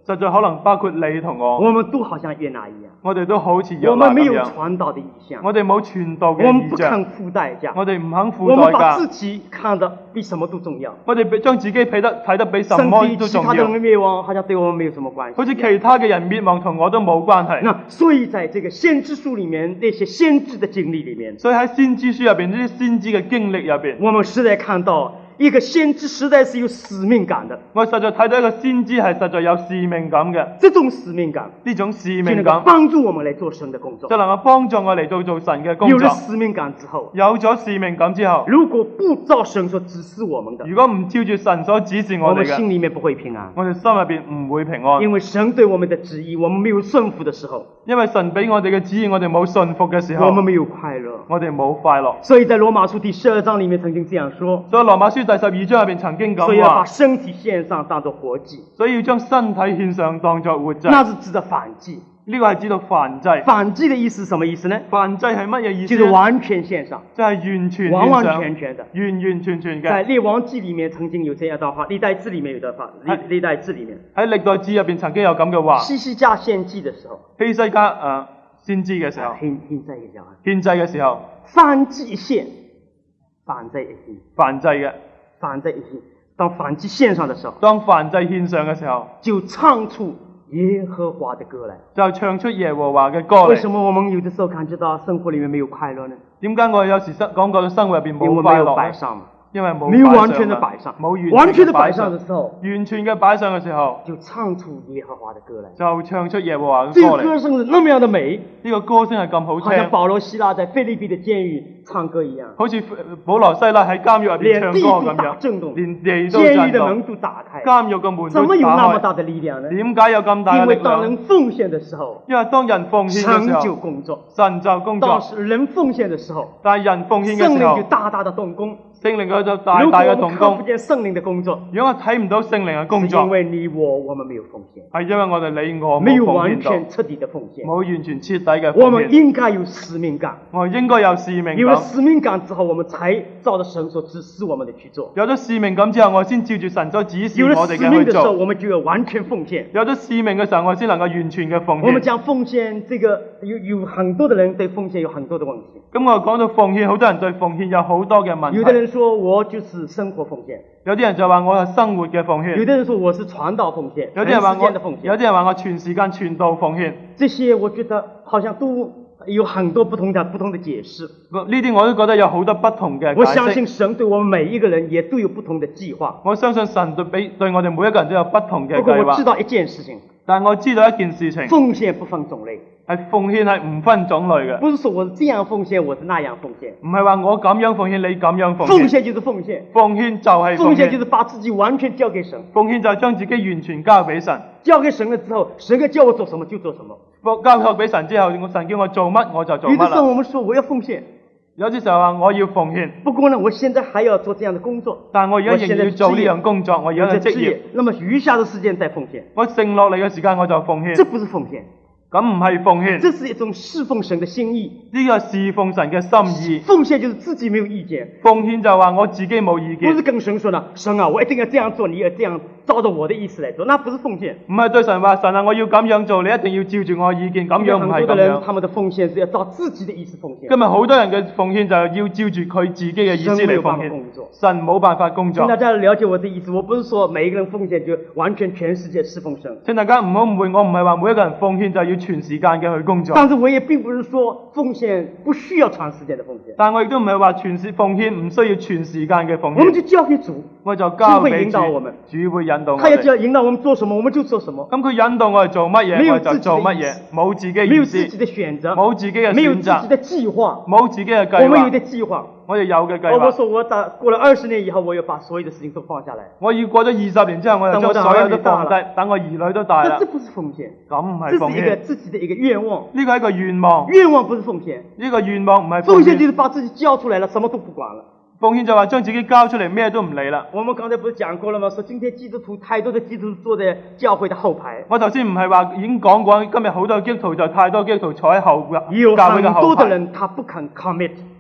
實在可能包括你同我， 我們都好像約拿一樣， 我哋都好似約我們沒有拿咁樣， 傳道的意向， 我哋冇傳道嘅我們不意向， 肯付代價， 我哋唔肯付我代們把自價， 己看得比什麼都重要， 我哋將自己睇得比什甚麼都至於其他的重要， 人滅亡，好像對我們沒有什麼關係。 好似其他嘅人滅亡同我都冇關係。 那所以在這個先知書裡面，那些先知的經歷裡面， 所以喺先知書入邊，呢啲先知嘅經歷入邊， 我們實在看到一個先知實在是有使命感的。 我實在睇到一個先知係實在有使命感嘅， 這種使命感呢種使就能夠命感幫助我們來做神的工作就。能夠幫助我嚟做神嘅工有了作。 使命感之後， 有咗使命感之後， 如果不照神所指示我們的， 如果唔照住神所指示我們我哋嘅， 心裡面不會平安。 我哋心入邊唔會平安， 因為神對我們的旨意，我們沒有順服的時候， 因為神俾我哋嘅旨意，我哋冇信服嘅時候， 我們沒有快樂。 我哋冇快樂。 所以在羅馬書第12章裡面曾經這樣說， 所以羅馬書第12章入邊曾經咁所以要把話， 身體獻上當作活祭， 所以要將身體獻上當作活祭。 那是指的燔祭。 呢個係指到燔祭。 燔祭的意思是什麼意思呢？ 燔祭係乜嘢意思呢？ 就是完全獻上， 就係完全完完獻上全全的。 完完全全在嘅。 列王記裡面曾經有這樣一段話，歷代志裡面有一段話，歷代志裡面， 喺歷代志入邊曾經有咁嘅話， 希西家獻祭的時候， 希西家先知嘅時候， 獻祭嘅時候， 獻祭嘅時候， 燔祭一獻，燔祭一獻， 燔祭嘅， 燔祭一獻，當燔祭獻上的時候， 當燔祭獻上嘅時候， 就唱出耶和華的歌來。 就唱出耶和華嘅歌嚟。 為什麼我們有的時候感覺到生活裡面沒有快樂呢？ 點解我有時講過生活入邊因為沒有冇快樂呢？ 擺上嘛， 因為冇沒有完擺上嘛全的擺上， 冇完全的擺擺上的時候， 完全嘅擺上嘅時候， 就唱出耶和華的歌來。 就唱出耶和華嘅這個歌嚟。 歌聲是那麼樣的美， 呢個歌聲係咁好好像聽， 保羅希拉在腓立比的監獄唱歌一樣， 好似保羅西拉喺監獄入邊唱連地都歌咁樣， 打震動， 連地都監獄震動的門，都打開。 監獄嘅門怎麼都打開。 有那麼大的力量呢？ 點解有咁大嘅因為當力量？ 人奉獻的時候， 因為當人奉獻嘅時神就候， 工作； 神就工當作； 人奉獻的時候， 但係人奉獻嘅聖靈時候， 就大大的動工。 聖靈佢就大如果我們大嘅動看不工。 見聖靈的工作， 如果我睇唔到聖靈嘅工是因作， 為你我們沒有奉獻， 係因為我哋你我沒有冇奉獻到， 完全徹底的奉獻。 冇完全徹底嘅我們奉獻。 應該有使命感， 我應該有使命有了感。 使命感之後，我們才照着神所指示我們的去做。 有咗使命感之後，我先照住神所指示有了我哋使命的時候， 嘅去做。 我們就有完全奉獻。 有咗使命嘅時候，我先能夠完全嘅奉獻。 我們講奉獻，這個有很多的人對奉獻有很多的問題。 咁我講到奉獻，好多人對奉獻有好多嘅問有的題。 人說我就是生活奉獻， 有啲人就話我係生活嘅奉獻， 有的人說我是傳道奉獻， 有啲人話全時間的奉獻。 有啲人話我全時間傳道奉獻。 這些我覺得好像都有很多不同的解釋。 呢啲我都覺得有好多不同嘅我解釋。 相信神對我們每一個人也都有不同的計劃。 我相信神對我哋每一個人都有不同嘅不過計劃。 我知道一件事情， 但我知道一件事情， 奉獻不分種類， 係奉獻係唔分種類嘅， 不是說我是這樣奉獻，我是那樣奉獻。 唔係話我咁樣奉獻，你咁樣奉獻。 奉獻就是奉獻， 奉獻就係奉獻， 奉獻就是把自己完全交給神。 奉獻就係將自己完全交俾神。 交給神了之後，神要叫我做什麼就做什麼。 交託俾神之後，神叫我做乜我就做有的時候乜啦。 我們說我要奉獻， 有啲時候話我要奉獻， 不過呢，我現在還要做這樣的工作， 但我而家仍然要做呢樣工作，我而家嘅職業。 那麼餘下的時間再奉獻， 我剩落嚟嘅時間我就奉獻， 這不是奉獻， 咁唔係奉獻， 這是一種侍奉神的心意。 呢個係侍奉神嘅心意。 奉獻就是自己沒有意見， 奉獻就話我自己冇意見， 不是跟神說呢，神啊，我一定要這樣做，你要這樣照着我的意思來做，那不是奉獻。 唔係對神話神啊，我要咁樣做，你一定要照住我嘅意見，咁樣唔係咁很多的人， 樣。 他們的奉獻是要照自己的意思奉獻。 今日好多人嘅奉獻就係要照住佢自己嘅意思嚟奉獻，神冇辦法工作請。大家了解我的意思，我不是說每一個人奉獻就完全全世界侍奉神， 請大家唔好誤會，我唔係話每一個人奉獻就要全時間嘅去工作， 但是我也並不是說奉獻不需要長時間的奉獻， 但我亦都唔係話奉獻唔需要全時間嘅奉獻， 我們就交給主， 我就交俾主會引導我們主會引導我他要哋。 引導我們做什麼，我們就做什麼， 咁佢引導我哋做乜嘢， 沒有我就做乜嘢，冇自己嘅意思沒有自己，的選擇， 冇自己嘅沒有選擇， 自己的計劃， 冇自己嘅計我們有劃， 的計劃。 我哋有嘅計劃。 我說我過了20年以後，我要把所有的事情都放下來， 我要過咗20年之後，我就將所有都放低，等我兒女都大啦但這。不是奉獻， 咁唔係這是一個奉獻， 自己的一個願望， 呢個係一個願望， 願望不是奉獻， 呢個願望唔係奉獻就奉獻。 是把自己交出來了，什麼都不管了。 奉獻就話將自己交出嚟，咩都唔理啦。 我們剛才不是講過了嗎？說今天基督徒太多的基督徒坐在教會的後排， 我頭先唔係話已經講過，今日好多基督徒就太多基督徒坐喺有教會嘅後排。 很多的人他不肯 commit，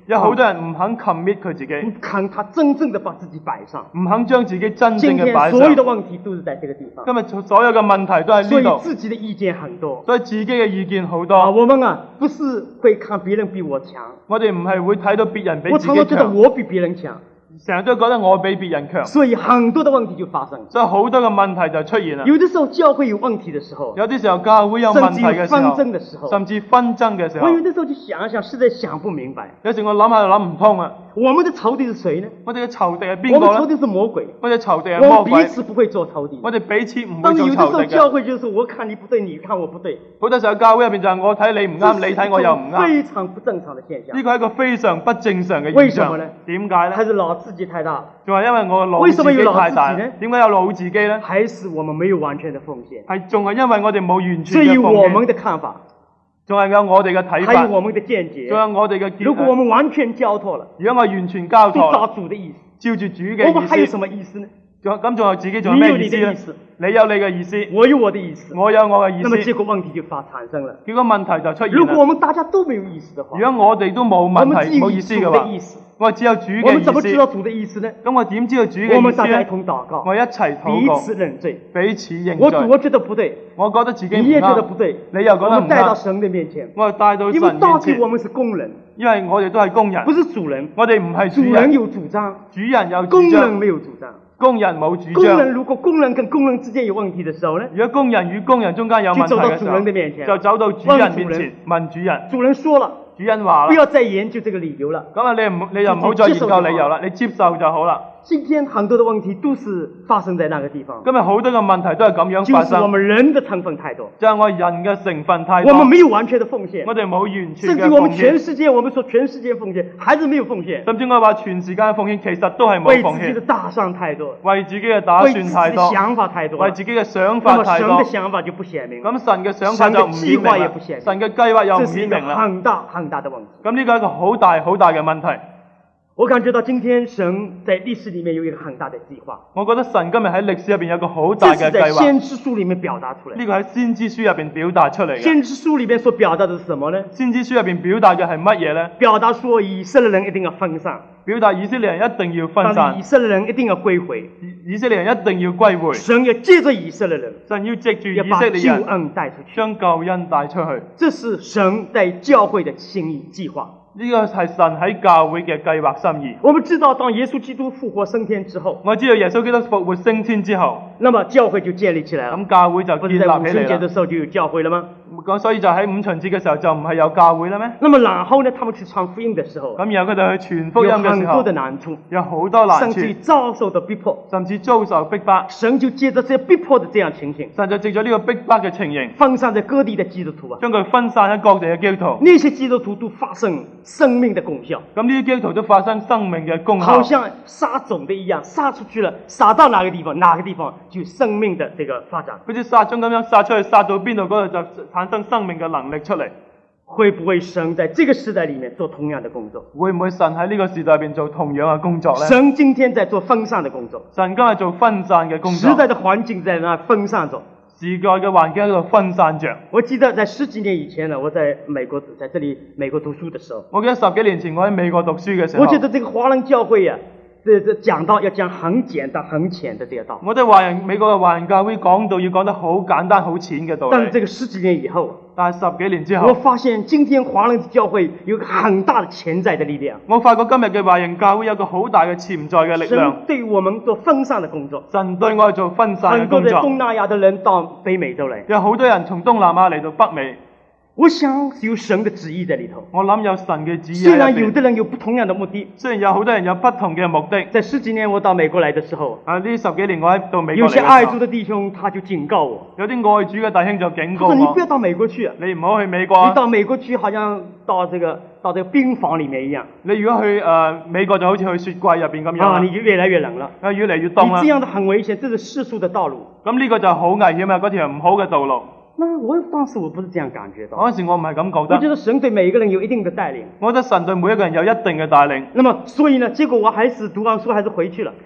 有好多人唔肯 commit 佢自己， 不肯他真正的把自己摆上。 唔肯將自己真正今嘅擺天所有的上。 問題都是在這個地方， 今日所有嘅問題都喺所以呢度， 自己的意見很多。 所以自己嘅意見好啊， 多。 我們啊，不是會看別人比我強， 我哋唔係會睇到別人比我常常覺得自己強， 我比別人強， 成日都覺得我比別人強， 所以很多的問題就發生。 所以好多嘅問題就出現啦。 有的時候教會有問題的時候， 有啲時候教會有問題嘅時甚至有紛爭候， 的時候， 甚至紛爭嘅時候我，有的時候就想一想，實在想不明白， 有時我諗下就諗唔通啊！ 我們的仇敵是誰呢？ 我哋嘅仇敵係我邊個咧？ 們仇敵是魔鬼， 我哋仇敵係我們彼魔鬼， 此不會做仇敵。 我哋彼此唔會但是有的時候做仇敵嘅。 教會就是我看你不對，你看我不對， 好多時候教會入邊就係我睇你唔啱，你睇我又唔啱， 非常不正常的現象呢。個係一個非常不正常嘅現象為什麼呢。 點解咧？ 還是腦刺激太大， 仲係因為我嘅為腦自己什麼有腦太大自己呢？ 點解有腦自己咧？ 還是我們沒有完全的奉獻？ 係仲係因為我哋冇完所以全嘅奉我們獻， 的看法， 仲係有我哋嘅睇法， 還有我們的見解仲。有我哋嘅結。 如果我們完全交託了， 如果我完全交就託啦， 照主的意思， 照住主我嘅意思們還有什，麼意思呢？ 咁仲有自己仲有咩意思咧你有你的意思？ 你有你嘅意思， 我有我的意思， 我有我嘅意那麼思， 結果問題就產生了。 結果問題就出現如果我啦。 們大家都沒有意思的話， 如果我哋都冇我問題、 們只有冇意思嘅話主的意，思， 我只有主我們嘅意思。 怎麼知道主的意思呢？ 咁我點知道主嘅我們大家一意思咧？ 同禱告， 我一齊禱彼告， 此認罪。 彼此認罪。 我主，我覺得不對， 我覺得自己唔你也覺得不啱， 對， 你又覺我得唔啱， 們帶到神的面前， 我就帶到因為神面前到底我。們是工人， 因為我哋都係工人不，是主人。 我哋唔係主主人人， 有主張， 主人有主工人張， 沒有主張。 工人冇主工人張。 如果工人跟工人之間有問題的時候呢， 如果工人與工人中間有問題就走到主嘅時候， 人的面前就走到主人面前問主人。 主人說了， 主人話啦， 不要再研究這個理由了。 咁啊，你就唔好再研究理由啦，你接受就好啦。 今天很多的問題都是發生在那個地方， 今日好多嘅問題都係咁樣就是我發生， 們人的成分太多， 就係我人嘅成分太我們多， 沒有完全的奉獻， 我哋冇完全甚至嘅奉我們全獻， 世界，我們說全世界奉獻，還是沒有奉獻， 甚至我話全時間嘅奉獻其實都係冇奉為自己的獻， 打算太多， 為自己嘅打為自己的算太多， 想法太多了， 為自己嘅想那麼神法太多的，想法就不顯明， 咁神嘅想法就唔顯明啦神嘅計劃也不顯明神嘅計劃又唔這是一個顯明啦。 很大很大的問題。 咁呢個係一個好大好大嘅問題。 我感覺到今天神在歷史裏面有一個很大的計劃， 我覺得神今日喺歷史入邊有個好大這是在嘅計劃， 先知書裏面表達出來呢。個喺先知書入邊表達出嚟嘅。 先知書裏面所表達的是什麼呢？ 先知書入邊表達嘅係乜嘢呢？ 表達說以色列人一定要分散， 表達以色列人一定要分但散是以，色列人一定要歸回， 以色列人一定要歸回， 神要借着以色列人， 神要藉住以要把救色列人恩帶出去。 將救恩帶出去。 這是神在教會的心意計劃。 呢個係神喺教會嘅計劃心意。 我們知道，當耶穌基督復活升天之後， 我知道耶穌基督復活升天之後， 那麼教會就建立起來了。 咁教會就不建立是在五旬節起嚟啦。 的時候就有教會了嗎？ 咁所以就喺五旬節嘅時候就唔係有教會啦咩？ 那麼然後呢，他們去傳福音的時候， 咁然後佢哋去傳福音有嘅時候很多的，難處， 有好多難處甚至，於遭受到逼迫， 甚至遭受逼迫。 神就借着這逼迫的這樣情形， 神就藉咗呢個逼迫嘅情形， 分散在各地的基督徒啊， 將佢分散喺各地嘅基督徒。 那些基督徒都發生生命的功效。 咁呢啲基督徒都發生生命嘅功效， 好像撒種的一樣，撒出去了，撒到哪個地方，哪個地方就有生命的這個發展。 好似撒種咁樣撒出去，撒到邊度嗰度就產生生命嘅能力出嚟。 會不會神在這個時代裏面做同樣的工作？ 會唔會神喺呢個時代入邊做同樣嘅工作呢？ 神今天在做分散的工作， 神今日做分散嘅工作， 時代的環境在那分散着。 時代嘅環境喺度分散着。 我記得在10幾年以前呢，我在美國，在這裡美國讀書的時候， 我記得10幾年前我喺美國讀書嘅時候， 我覺得這個華人教會啊，這講到要講很簡單、很淺的這個道理。 我哋美國嘅華人教會講到要講得好簡單、好淺嘅道理。 但是這個10幾年以後， 但係10幾年之我後， 發現今天華人教會有個很大的潛在的力量。 我發覺今日嘅華人教會有個好大嘅潛在嘅力量。 神對我們做分散的工作， 神對我哋做分散嘅很多在工作， 東南亞的人到北美洲來， 有好多人從東南亞嚟到北美。 我想是有神的旨意在裡頭。 我諗有神嘅旨意雖喺入邊。 然有的人有不同樣的目的， 雖然有好多人有不同嘅目的， 在10幾年我到美國來的時候， 啊呢10幾年我喺到美國有嚟嘅時候些愛主，的弟兄他就警告我， 有啲愛主嘅弟兄就警告我他說你不要，到美國去啊， 你唔好去美國啊你！到美國去好像到這個冰房裡面一樣， 你如果去美國就好似去雪櫃入邊咁樣啊， 啦你就越來越冷了。 啊越嚟越你凍啦這。樣的很危險，這是世俗的道路。 咁呢個就好危險啊！嗰條唔好嘅道路。 那當時我不是這樣感覺到， 嗰陣時我唔係咁我覺覺得， 得神對每一個人有一定的帶領。 我覺得神對每一個人有一定嘅帶領。 那麼所以呢，結果我還是讀完書還是回去了。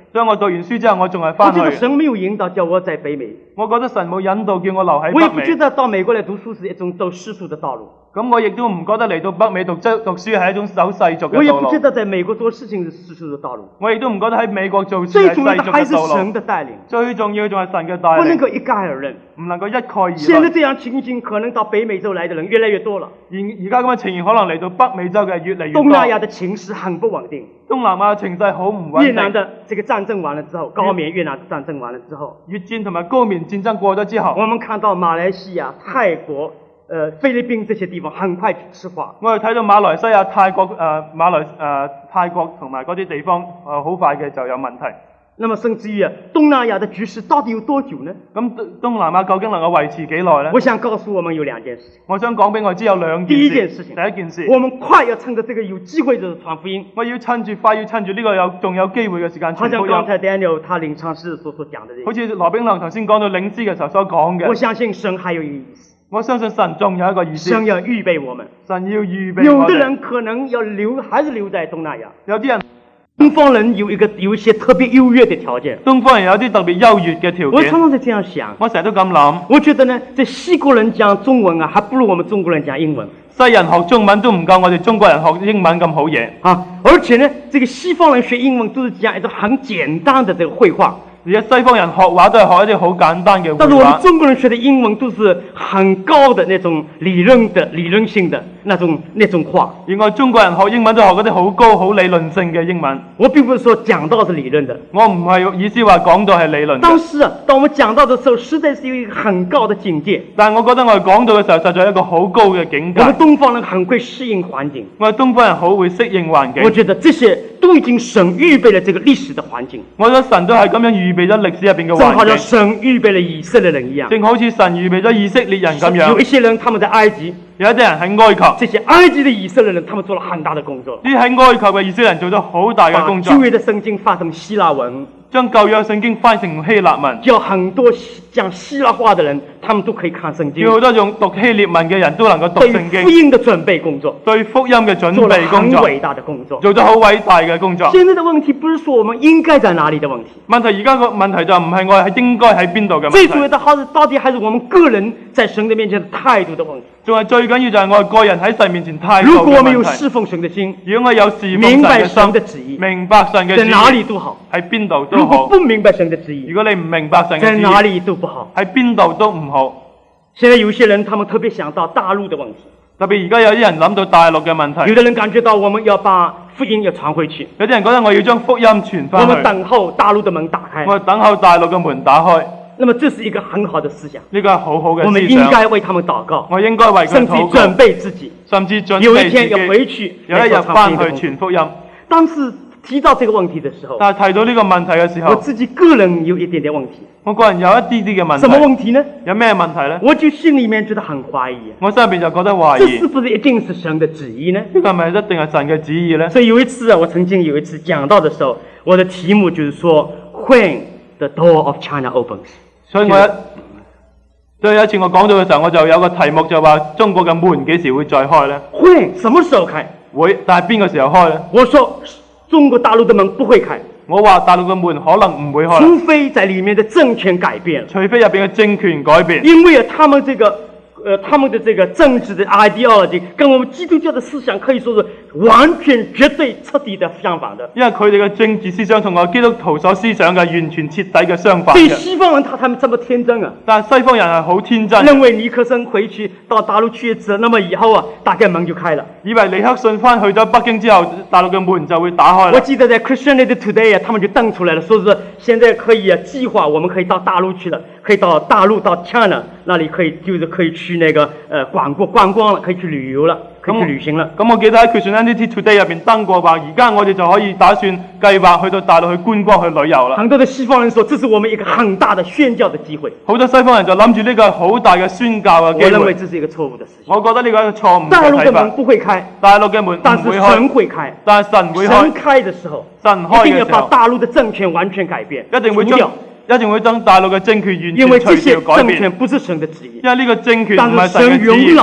所以我讀完書之後，我仲係我翻去。 觉得神没有引導叫我在北美， 我覺得神冇引導叫我留喺我也不覺北美， 得到美國來讀書是一種走世俗的道路， 咁我亦都唔覺得嚟到北美讀書係一種走世俗我也嘅道路， 不覺得在美國做事情是世俗的道路。 我亦都唔覺得喺美國做事最係重要的還是世俗嘅道路神。的帶領， 最重要仲係神嘅帶領， 不能夠一概而論。 唔能夠一概而論。 現在這樣情形，可能到北美洲來的人越來越多了。 而家咁嘅情形，可能嚟到北美洲嘅越嚟越多。 東南亞的情勢很不穩定， 東南亞情勢好唔穩越南定。 的這個戰爭完了之後，高棉越南戰爭完了之後， 越戰同埋高棉戰爭過咗之後， 我們看到馬來西亞、泰國、菲律賓這些地方很快赤化。 我哋睇到馬來西亞、泰國泰國同埋嗰啲地方好快嘅就有問題。 那麼甚至於東南亞的局勢到底有多久呢？ 咁東南亞究竟能夠維持幾耐呢？ 我想告訴我們有兩件事情。 我想講俾我知有兩件事。 第一件事情， 第一件事， 我們快要趁着這個有機會的傳福音。 我要趁住呢個仲有機會嘅時間傳福音。 好像剛才 Daniel 他領唱詩所講的這個， 好似羅炳良頭先講到領詩嘅時候所講嘅。 我相信神還有一個意思。 我相信神仲有一個意思。 神要預備我們。 神要預備我哋。 有的人可能要還是留在東南亞。 有啲人。 東方人有一些特別優越的條件。 東方人有啲特別優越嘅條件。 我常常在這樣想。 我成日都咁諗。 我覺得呢，這西國人講中文啊，還不如我們中國人講英文。 西人學中文都唔夠我哋中國人學英文咁好嘢。 啊，而且呢，這個西方人學英文都是講一種很簡單的這個繪畫。 而家西方人學畫都係學一啲好簡單嘅繪畫。 但是我們中國人學的英文都是很高的那種理論性的那種話。 而我中國人學英文都學嗰啲好高好理論性嘅英文。 我並不是說講道是理論的， 我唔係意思話講道係理論。 但是啊，當我們講道的時候，實在是有一個很高的境界。 但係我覺得我哋講道嘅時候，實在係一個好高嘅境界。 我們東方人很會適應環境。 我哋東方人好會適應環境。 我覺得這些都已經神預備了這個歷史的環境。 我覺得神都係咁樣預備咗歷史入邊嘅環境。 正好像神預備了以色列人一樣。 正好似神預備咗以色列人咁樣。 有一些人他們在埃及。 有一啲人喺埃及， 這些埃及的以色列人，他們做了很大的工作。 啲喺埃及嘅以色列人做咗好大嘅工作。 把舊約的聖經翻成希臘文， 將舊約聖經翻成希臘文， 叫很多講希臘話的人，他們都可以看聖經。 叫好多用讀希臘文嘅人都能夠讀聖經。 對福音的準備工作， 對福音嘅準備工作， 做了很偉大的工作， 做咗好偉大嘅工作。 現在的問題不是說我們應該在哪裡的問題， 問題而家個問題就唔係我係應該喺邊度嘅問題。 最主要的到底還是我們個人在神的面前的態度的問題。 仲係最緊要就係我哋個人喺神面前態度嘅問題。 如果我們有侍奉神的心， 如果我有侍奉明白神神的旨意， 明白神嘅旨意， 在哪裡都好， 喺邊度都好。 如果不明白神的旨意， 如果你唔明白神嘅旨意， 在哪裡都不好， 喺邊度都唔好。 現在有些人他們特別想到大陸的問題， 特別而家有啲人諗到大陸嘅問題， 有的人感覺到我們要把福音要傳回去， 有啲人覺得我要將福音傳翻去， 我們等候大陸的門打開， 我等候大陸嘅門打開。 那麼這是一個很好的思想， 呢個係好好嘅思想。 我們應該為他們禱告， 我應該為佢禱告， 甚至準備自己， 甚至準備有一天要回去， 有一日翻去傳福音。 當時提到這個問題的時候， 但係提到呢個問題嘅時候， 我自己個人有一點點問題。 我個人有一啲啲嘅問題。 什麼問題呢？ 有咩問題呢？ 我就心裡面覺得很懷疑。 我心入邊就覺得懷疑。 這是不是一定是神的旨意呢？ 呢個係咪一定係神嘅旨意呢？ 所以有一次啊，我曾經有一次講到的時候，我的題目就是說 When the door of China opens。 所以有一次我講到嘅時候，我就有個題目就話中國嘅門幾時會再開呢？ 會，什麼時候開？ 會，但係邊個時候開呢？ 我說中國大陸的門不會開。 我話大陸嘅門可能唔會開， 除非在裡面的政權改變， 除非入邊嘅政權改變。 因為他們的這個政治的 ideology 跟我們基督教的思想可以說是完全絕對徹底的相反的。 因為佢哋嘅政治思想同我基督徒所思想嘅完全徹底嘅相反嘅。 對西方人他們這麼天真啊！ 但係西方人係好天真， 認為尼克森回去到大陸去一次，那麼以後啊，大概門就開了。 以為尼克遜翻去咗北京之後，大陸嘅門就會打開了。 我記得在 Christianity Today 啊，他們就登出來了，說是現在可以計劃我們可以到大陸去了，可以到大陸到 China 那裡可以去那個觀光了，可以去旅遊了，可以去旅行了。 咁我記得喺 Christianity Today 入邊登過話，而家我哋就可以打算計劃去到大陸去觀光去旅遊啦。 很多的西方人說，這是我們一個很大的宣教的機會。 好多西方人就諗住呢個好大嘅宣教嘅機會。 我認為這是一個錯誤的思想。 我覺得呢個係一個錯誤嘅睇法。 大陸嘅門不會開， 大陸嘅門但是神會開。 但係神會開。 神開的時候， 神開嘅時候， 一定要把大陸的政權完全改變， 一定會將大陸嘅政權完全除掉改變。 因為這些政權不是神的旨意。 因為呢個政權唔係但是神神嘅旨意。 容了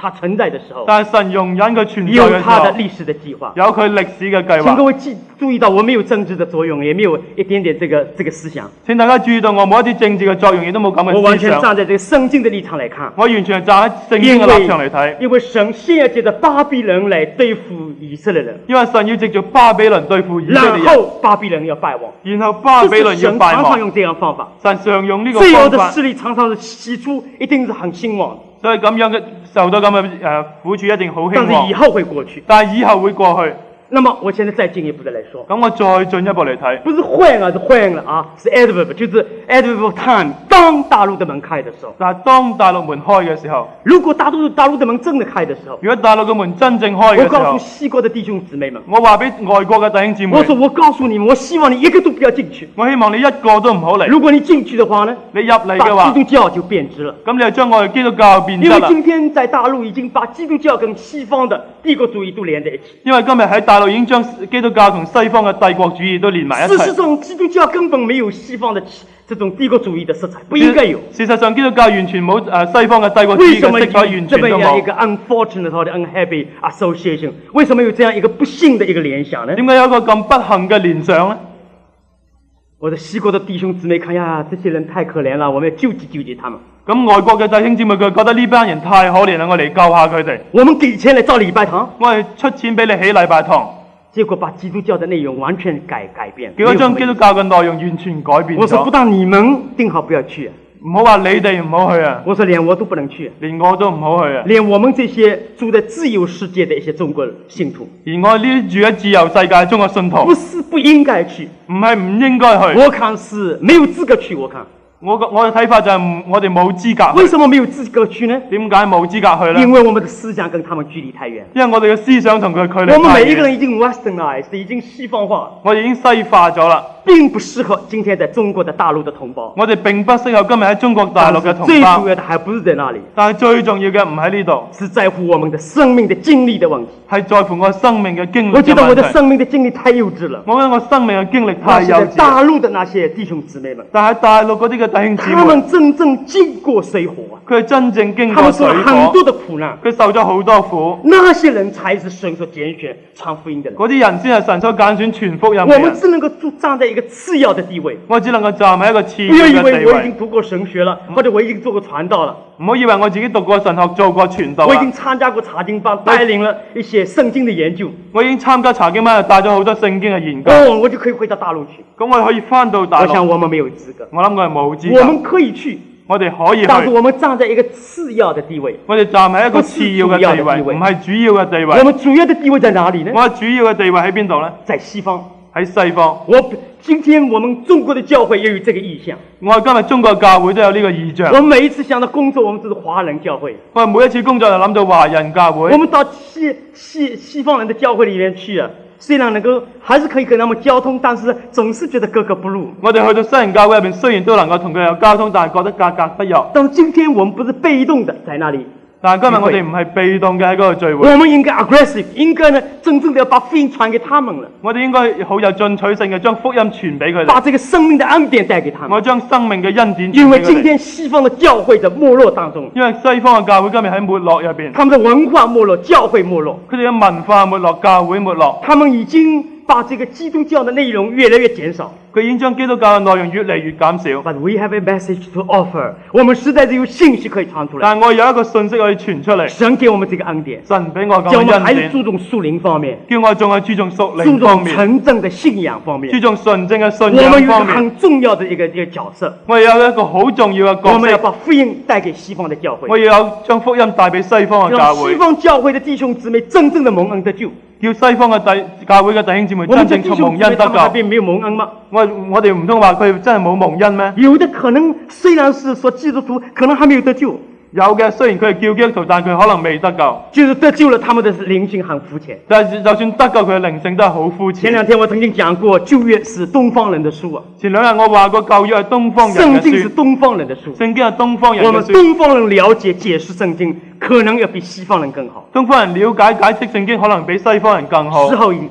它存在的時候， 但係神容忍佢存在有嘅時候， 它的歷史的計劃。 有佢歷史嘅計請各劃。 位注意到，我沒有政治的作用，也沒有一點點這個思想， 請大家注意到，我冇一啲政治嘅作用，亦都冇咁我完嘅思想。 全站在這個聖經的立場來看。 我完全係站喺聖經嘅立場嚟睇， 因為神先要借着巴比倫來對付以色列人， 因為神要藉住巴比倫對付以色列人， 然後巴比倫要敗亡。 然後巴比倫要這是神敗亡。 常常用這樣方法， 神常用呢個自由的方法， 勢力常常是起初一定是很興旺， 所以咁樣嘅受到咁嘅苦處一定好興旺但是以，後會過去。 但係以後會過去。 那麼我現在再進一步的來說， 咁我再進一步嚟睇， 不是換啊，是換了啊，是 adverb，就是 adverb of time。當大陸的門開的時候， 但係當大陸門開嘅時候， 如果大陸的門真的開的時候， 如果大陸嘅門真正開我告訴嘅時候， 西國的弟兄姊妹們， 我話俾外國嘅弟兄姊妹我，說我告訴你們，我希望你一個都不要進去。 我希望你一個都唔好嚟。 如果你進去的話呢， 你入嚟嘅把話， 基督教就變質了。 咁你就將我哋基督教變質啦。 因為今天在大陸已經把基督教跟西方的帝國主義都連在一起。 因為今日喺大陸已經將基督教同西方嘅帝國主義都連埋一齊。 事實上，基督教根本沒有西方的這種帝國主義的色彩，不應該有。 事實上，基督教完全冇西方嘅帝國主義為什麼嘅色彩，完有這全都冇。 麼樣一個 unfortunate 或者 unhappy association？為什麼有這樣一個不幸的一個聯想呢？ 點解有一個咁不幸嘅聯想呢？ 我的西國的弟兄姊妹看呀，這些人太可憐了，我們要救濟他們。 咁外國嘅弟兄姊妹佢覺得呢班人太可憐啦，我嚟救下佢哋。 我們給錢來造禮拜堂， 我係出錢俾你起禮拜堂， 結果把基督教的內容完全改變。 結果將基督教嘅內容完全改變我說不咗。 但你們定好不要去， 唔好話你哋唔好去啊， 我說連我都不能去， 連我都唔好去啊。 連我們這些住在自由世界的一些中國信徒， 而我呢啲住喺自由世界中嘅信徒， 不是不應該去， 唔係唔應該去。 我看是沒有資格去。我看我嘅睇法就係我哋冇資格去。 為什麼沒有資格去呢？ 點解冇資格去呢？ 因為我們的思想跟他們距離太遠。 因為我哋嘅思想同佢距離我們太遠。 每一個人已經 westernized，已經西方化， 我哋已經西化咗啦。 並不適合今天在中國的大陸的同胞。 我哋並不適合今日喺中國大陸嘅同最主胞。 要的還不是在那裡， 但係最重要嘅唔喺呢度， 是在乎我們的生命的經歷的問題。 係在乎我生命嘅經歷嘅我覺得我的問題。 生命的經歷太幼稚了。 我覺得我生命嘅經歷那些在太幼稚。 大陸的那些弟兄姊妹們， 但係大陸嗰啲嘅弟兄姊他妹， 們真正經過水火啊， 佢係真正經過他們受水火了很多，的苦難。 佢受咗好多苦。 那些人才是神所揀選傳福音的人。 嗰啲人先係神所揀選傳福音我嘅人。 們只能夠站在一個次要的地位。 我只能夠站喺一個次不要以要嘅地為我已位。 經讀過神學了，或者我已經做過傳道了， 唔好以為我自己讀過神學、做過傳道啦我已經。參加過查經班，帶領了一些聖經的研究， 我已經參加查經班，帶咗好多聖經嘅研究。 哦，我就可以回到大陸去。 咁我可以翻到大陸。 我想我們沒有資格， 我諗我係冇資格。 我們可以去， 我哋可以去， 但是我們站在一個次要的地位。 我哋站喺一個次要嘅地位，唔係主要嘅地位。 我們主要的地位在哪裡呢？ 我主要嘅地位喺邊度呢？ 在西方。 喺西方。 今天我們中國的教會也有這個意向。 我哋今日中國教會都有呢個意象。 我們每一次想到工作，我們就是華人教會。 我哋每一次工作就諗到華人教會。 我們到西方人的教會裡面去啊，雖然能夠還是可以跟他們交通，但是總是覺得格格不入。 我哋去到西人教會入邊，雖然都能夠同佢有交通，但係覺得格格不入。 但是今天我們不是被動的在那裡。 但係今日我哋唔係被動嘅喺嗰度聚會， 我們應該 aggressive，應該呢真正的要把福音傳給他們了。 我哋應該好有進取性嘅將福音傳俾佢哋， 把這個生命的恩典帶給他們。 我將生命嘅恩典傳因為俾佢哋。 今天西方的教會在沒落當中， 因為西方嘅教會今日喺沒落入邊， 他們的文化沒落，教會沒落， 佢哋嘅文化沒落，教會沒落， 他們已經把這個基督教的內容越來越減少。 佢已經將基督教嘅內容越嚟越減少。 But we have a message to offer， 我們實在是有信息可以傳出來。 但係我有一個信息可以傳出嚟， 神給我們這個恩典， 神俾我咁叫我們嘅恩典， 還是注重屬靈方面， 叫我仲係注重屬注重靈方面， 純正的信仰方面注。重純正嘅信我們有一個仰方面。 很重要的一個角色， 我哋有一個好重要嘅角我們要色， 把福音帶給西方的教我會， 要有將福音帶俾西方嘅教讓西會， 方教會的弟兄姊妹真正的蒙恩得救。 叫西方嘅教會嘅弟兄姊妹我們真正從的弟兄姊妹蒙恩得救。 他們那邊沒有蒙恩嗎？ 我哋唔通話佢真係冇蒙恩咩？ 有的可能雖然是說基督徒，可能還沒有得救， 有嘅，雖然佢係叫基督徒，但佢可能未得救。 就是得救了，他們的靈性很膚淺。 但係就算得救，佢嘅靈性都係好膚淺。 前兩天我曾經講過，舊約是東方人的書啊， 前兩日我話過舊約係東方人嘅聖經是書， 東方人的書。 聖經係東方人我們嘅書。 東方人了解解釋聖經，可能要比西方人更好。 東方人了解解釋聖經，可能比西方人更好。 時候已經到，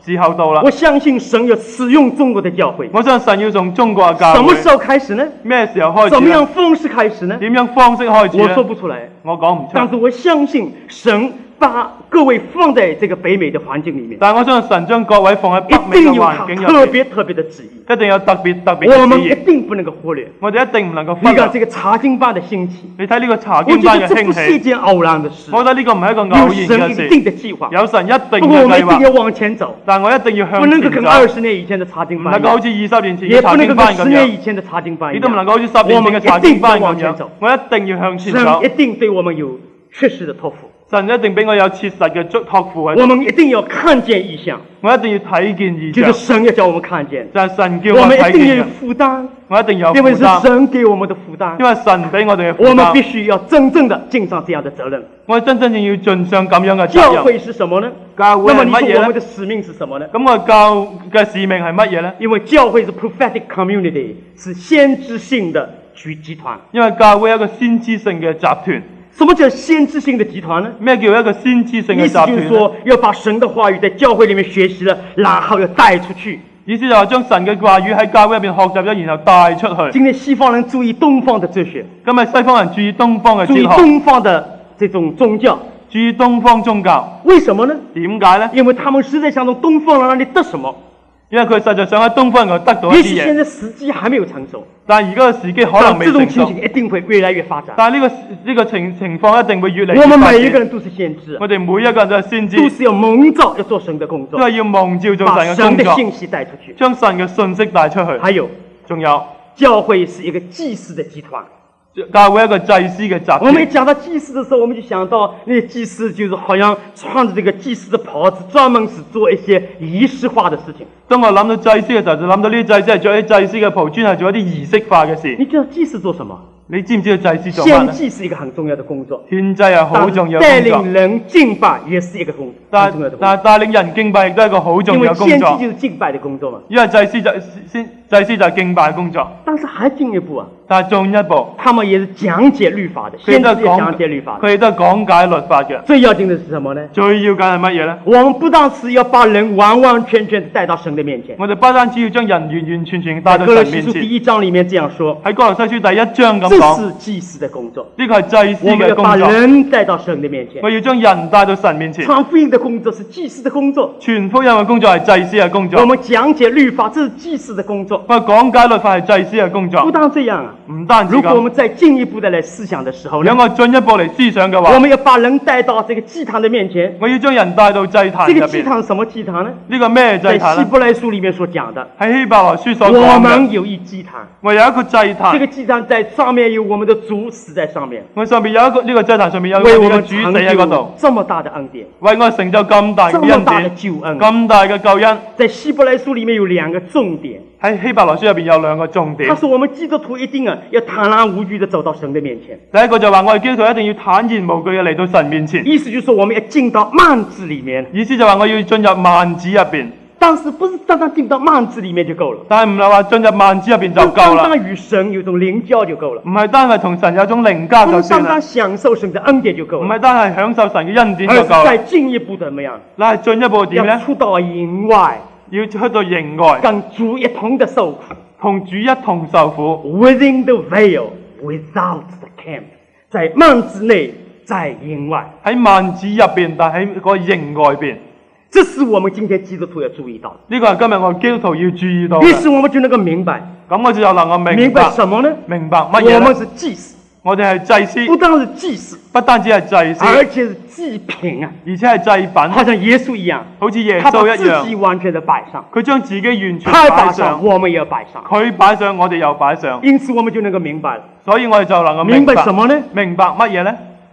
時候到啦。 我相信神要使用中国的教會。 我相信神要從中國嘅教會。 什麼時候開始呢？ 咩時候開始？ 怎麼樣方式開始呢？ 點樣方式開始呢？ 我說不出來， 我講唔出。 但是我相信神把各位放在這個北美的環境裡面， 但我相信神將各位放喺北美嘅一定有他環境入特邊， 別特別的旨意， 一定有特別我們一嘅旨意。 定不能夠忽略。 我哋一定唔能夠忽你看略。 這個查經班的興起， 你睇呢個查我經班嘅覺得這不興起， 是一件偶然的事， 我覺得呢個唔係一個偶有然神一嘅事， 定的計劃。 有神一定不過嘅計劃。 我們一定要往前走， 但我一定要不能夠跟向前走， 20年以前的查經唔班一樣， 能夠好似20年前嘅也不能夠跟查經班咁 10年樣， 以前的查經班一亦都唔能樣。 夠好似10年前嘅查經班咁樣我們一定要往前走。 我一定要向前走神一，定對我們有確實的託付， 神一定俾我有切實嘅託付喺度。 我們一定要看見異象， 我一定要睇見異就是象， 神要叫我們看見， 就係神叫我我們一定要有睇見嘅。 負擔， 我一定有因為是負擔， 神給我們的負擔因，為神俾我哋嘅負我們必擔， 須要真正的盡上這樣的責任。 我真正要盡上咁樣嘅責任。 教會是什麼呢？ 教會那麼你說我們係乜嘢咧？ 的使命是什麼呢？ 咁我教嘅使命係乜嘢咧？ 因為教會是 prophetic community，是先知性的集團。 因為教會係一個先知性嘅集團。 什麼叫先知性的集團呢？ 咩叫一個先知性嘅意思就集團呢？ 是說，要把神的話語在教會裡面學習了，然後要帶出去。 意思就係將神嘅話語喺教會入邊學習咗，然後帶出去。 今天西方人注意東方的哲學， 今日西方人注意東方嘅哲注意學， 東方的這種宗教， 注意東方宗教， 為什麼呢？ 點解呢？ 因為他們實在想從東方人那裡得什麼， 因為佢實在想喺東方人嗰度得到一啲嘢， 也許現在時機還沒有成熟， 但係而家嘅時機可能但這種未成熟。 情形一定會越來越發展。 但係呢個情況一定會越嚟越我們發展。 每一個人都是先知， 我哋每一個人都係先知， 都是要蒙召要做神的工作， 都係要蒙召做把神嘅工作， 神的信息帶出去。 將神嘅信息帶出去。 還有， 仲有教會是一個祭司的集團。 教會一個祭司嘅集我們一團。 講到祭司的時候，我們就想到那些祭司就是好像穿着這個祭司的袍子，專門是做一些儀式化的事情。 當我諗到祭司嘅時候，就諗到呢啲祭司係着啲祭司嘅袍，專係做一啲儀式化嘅事。 你知道祭司做什麼？ 你知唔知道祭司做乜獻呢？ 祭是一個很重要的工作， 獻祭係好重要帶嘅工作， 領人敬拜也是一個很但重要的工作。 但係帶領人敬拜亦都係一個好因重為獻祭要嘅工作， 就是敬拜的工作嘛。 因為祭司就係敬拜嘅工作。 但是還進一步啊， 但係進一步， 他們也是講解律法的， 佢哋都係先知也講解律法的。 佢哋都係講解律法嘅。 最要緊的是什麼呢？ 最要緊係乜嘢咧？ 我們不但是要把人完完全全地帶到神的面前。 我哋不單止要將人完完全全帶到哥羅神面前。 西書第1章裡面這樣說， 喺哥羅西書第1章咁這講， 是祭司的工作。 呢個係祭司我們要把嘅工作。 人帶到神的面前我。要將人帶到神面前。 傳福音的工作是祭司的工作， 傳福音嘅工作係祭司嘅工作我。們講解律法這是祭司的工作。 我講解律法係祭司嘅工作不。但這樣啊， 唔單止咁， 如果我們再進一步的來思想的時候呢如，果我進一步嚟思想嘅我話， 們要把人帶到這個祭壇的面前。 我要將人帶到祭壇這入邊。 個祭壇是什麼祭壇呢？ 呢個咩祭在壇咧？ 希伯來書裡面所講的， 喺希伯來書所我講嘅， 們有一祭壇， 我有一個祭這壇， 個祭壇在上面有我們的主死在上面， 我上邊有一個呢個祭壇上面有我為我哋嘅主們成死喺嗰度就，這麼大的恩典， 為我哋成就咁大嘅恩這麼大的典， 救恩。 咁大嘅救恩。 在希伯來書裡面有2個重點， 喺希伯來書入邊有2個重點他。說我們基督徒一定要坦然無懼的走到神的面前， 第一個就話我哋基督徒一定要坦然無懼嘅嚟到神面前， 意思就是說我們要進到幔子裡面， 意思就話我要進入幔子入邊， 但是不是單單進到幔子裡面就夠了， 但係唔係話進入幔子入邊就不單夠啦， 單與神有種靈交就夠了， 唔係單係同神有種靈交不就是算啦單單，享受神的恩典就夠了， 唔係單係享受神嘅恩典就而是夠啦， 再進一步怎麼樣？ 嗱係進一步點要咧？ 出到營外， 要出到營外， 跟主一同的受苦。 同主一同受苦。 Within the veil, without the camp，在幔子內，在營外， 喺幔子入邊，但喺個營外邊， 這是我們今天基督徒要注意到的。 呢個係今日我哋基督徒要注意到於嘅。 是我們就能夠明白， 咁我就能夠明明白白什麼呢？ 明白乜嘢我們咧？ 是祭司， 我哋係祭司， 不單是祭司， 不單止係祭司， 而且是祭品啊， 而且係祭品， 好像耶穌一樣， 好似耶他把穌一樣自己。完全的擺上， 佢將自己完全他擺上， 擺上， 我們也要擺上。 佢擺上，我哋又擺上， 因此我們就能夠明白了， 所以我哋就能夠明白白什麼呢？ 明白乜嘢呢？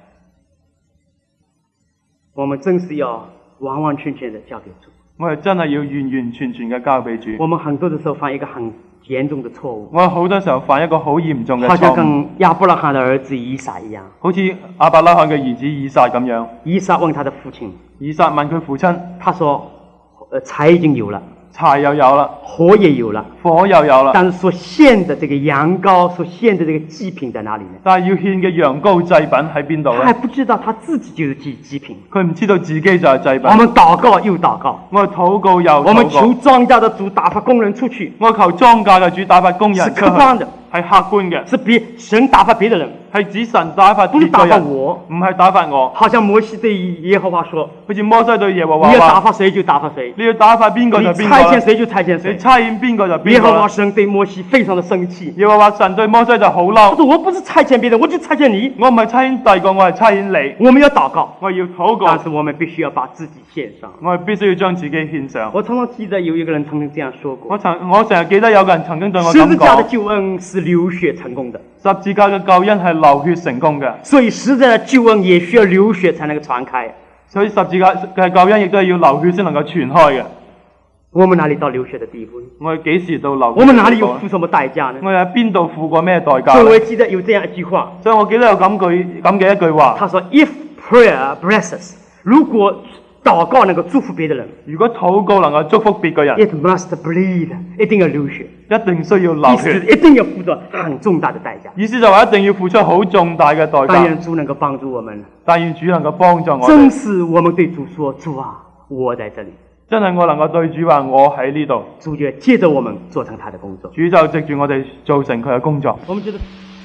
我們真是要完完全全的交給主。 我哋真係要完完全全嘅交俾主。 我們很多的時候犯一個很嚴重的錯誤， 我好多時候犯一個好嚴重嘅好像錯誤， 跟亞伯拉罕的兒子以撒一樣。 好似亞伯拉罕嘅兒子以撒咁樣。 以撒問他的父親， 以撒問佢父親， 他說：財已經有了， 柴又有啦， 火也有了， 火又有啦， 但是所獻的這個羊羔，所獻的這個祭品在哪裡呢？ 但係要獻嘅羊羔祭品喺邊度他還咧？ 不知道他自己就是祭品。 佢唔知道自己就係祭品。 我們禱告又禱告， 我哋禱告又我們求禱告， 莊稼的主打發工人出去， 我求莊稼嘅主打發工是人出去， 客觀的， 係客觀嘅， 是比神打發別的人， 係指神打發不是打別個人， 發我。 唔係打發我。 好像摩西對耶和華說好似摩西對耶和華你要打話： 發誰就打發誰， 你要打發邊個就你邊個啦， 差遣誰就差遣你誰。 差遣邊個就邊耶和華個啦。 神對摩西非常的生氣， 耶和華神對摩西就好他嬲， 說我不是差遣別人，我就差遣你。 我唔係差遣第二個，我係差遣你。 我們要禱告， 我要禱告， 但是我們必須要把自己獻上。 我係必須要將自己獻上。 我常常記得有一個人曾經這樣說過： 我成日記得有個人曾經對我咁十字架的講， 救恩是流血成功的， 十字架嘅救恩係流血成功嘅， 所以十字架的救恩也需要流血才能夠傳開。 所以十字架嘅救恩亦都係要流血先能夠傳開嘅。 我們哪裡到流血的地步呢？ 我哋幾時到流血？ 我們哪裡有付什麼代價呢？ 我哋喺邊度付過咩代價所以我呢？ 記得有這樣一句話， 所以我記得有咁嘅一句話， 他說：“If prayer blesses，如果禱告能夠祝福別的人如果禱告能夠祝福別個人， ，it must bleed，一定要流血， 一定需要流意思血。 一定要付出很重大的代價。 意思就話一定要付出好重大嘅代但價。 願主能夠幫助我們， 但願主能夠幫助我真哋。 是我們對主說：主啊，我在這裡。 真係我能夠對主話，我喺呢度。 主就借着我們做成他的工作。 主就藉住我哋做成佢嘅工作。 我們覺得。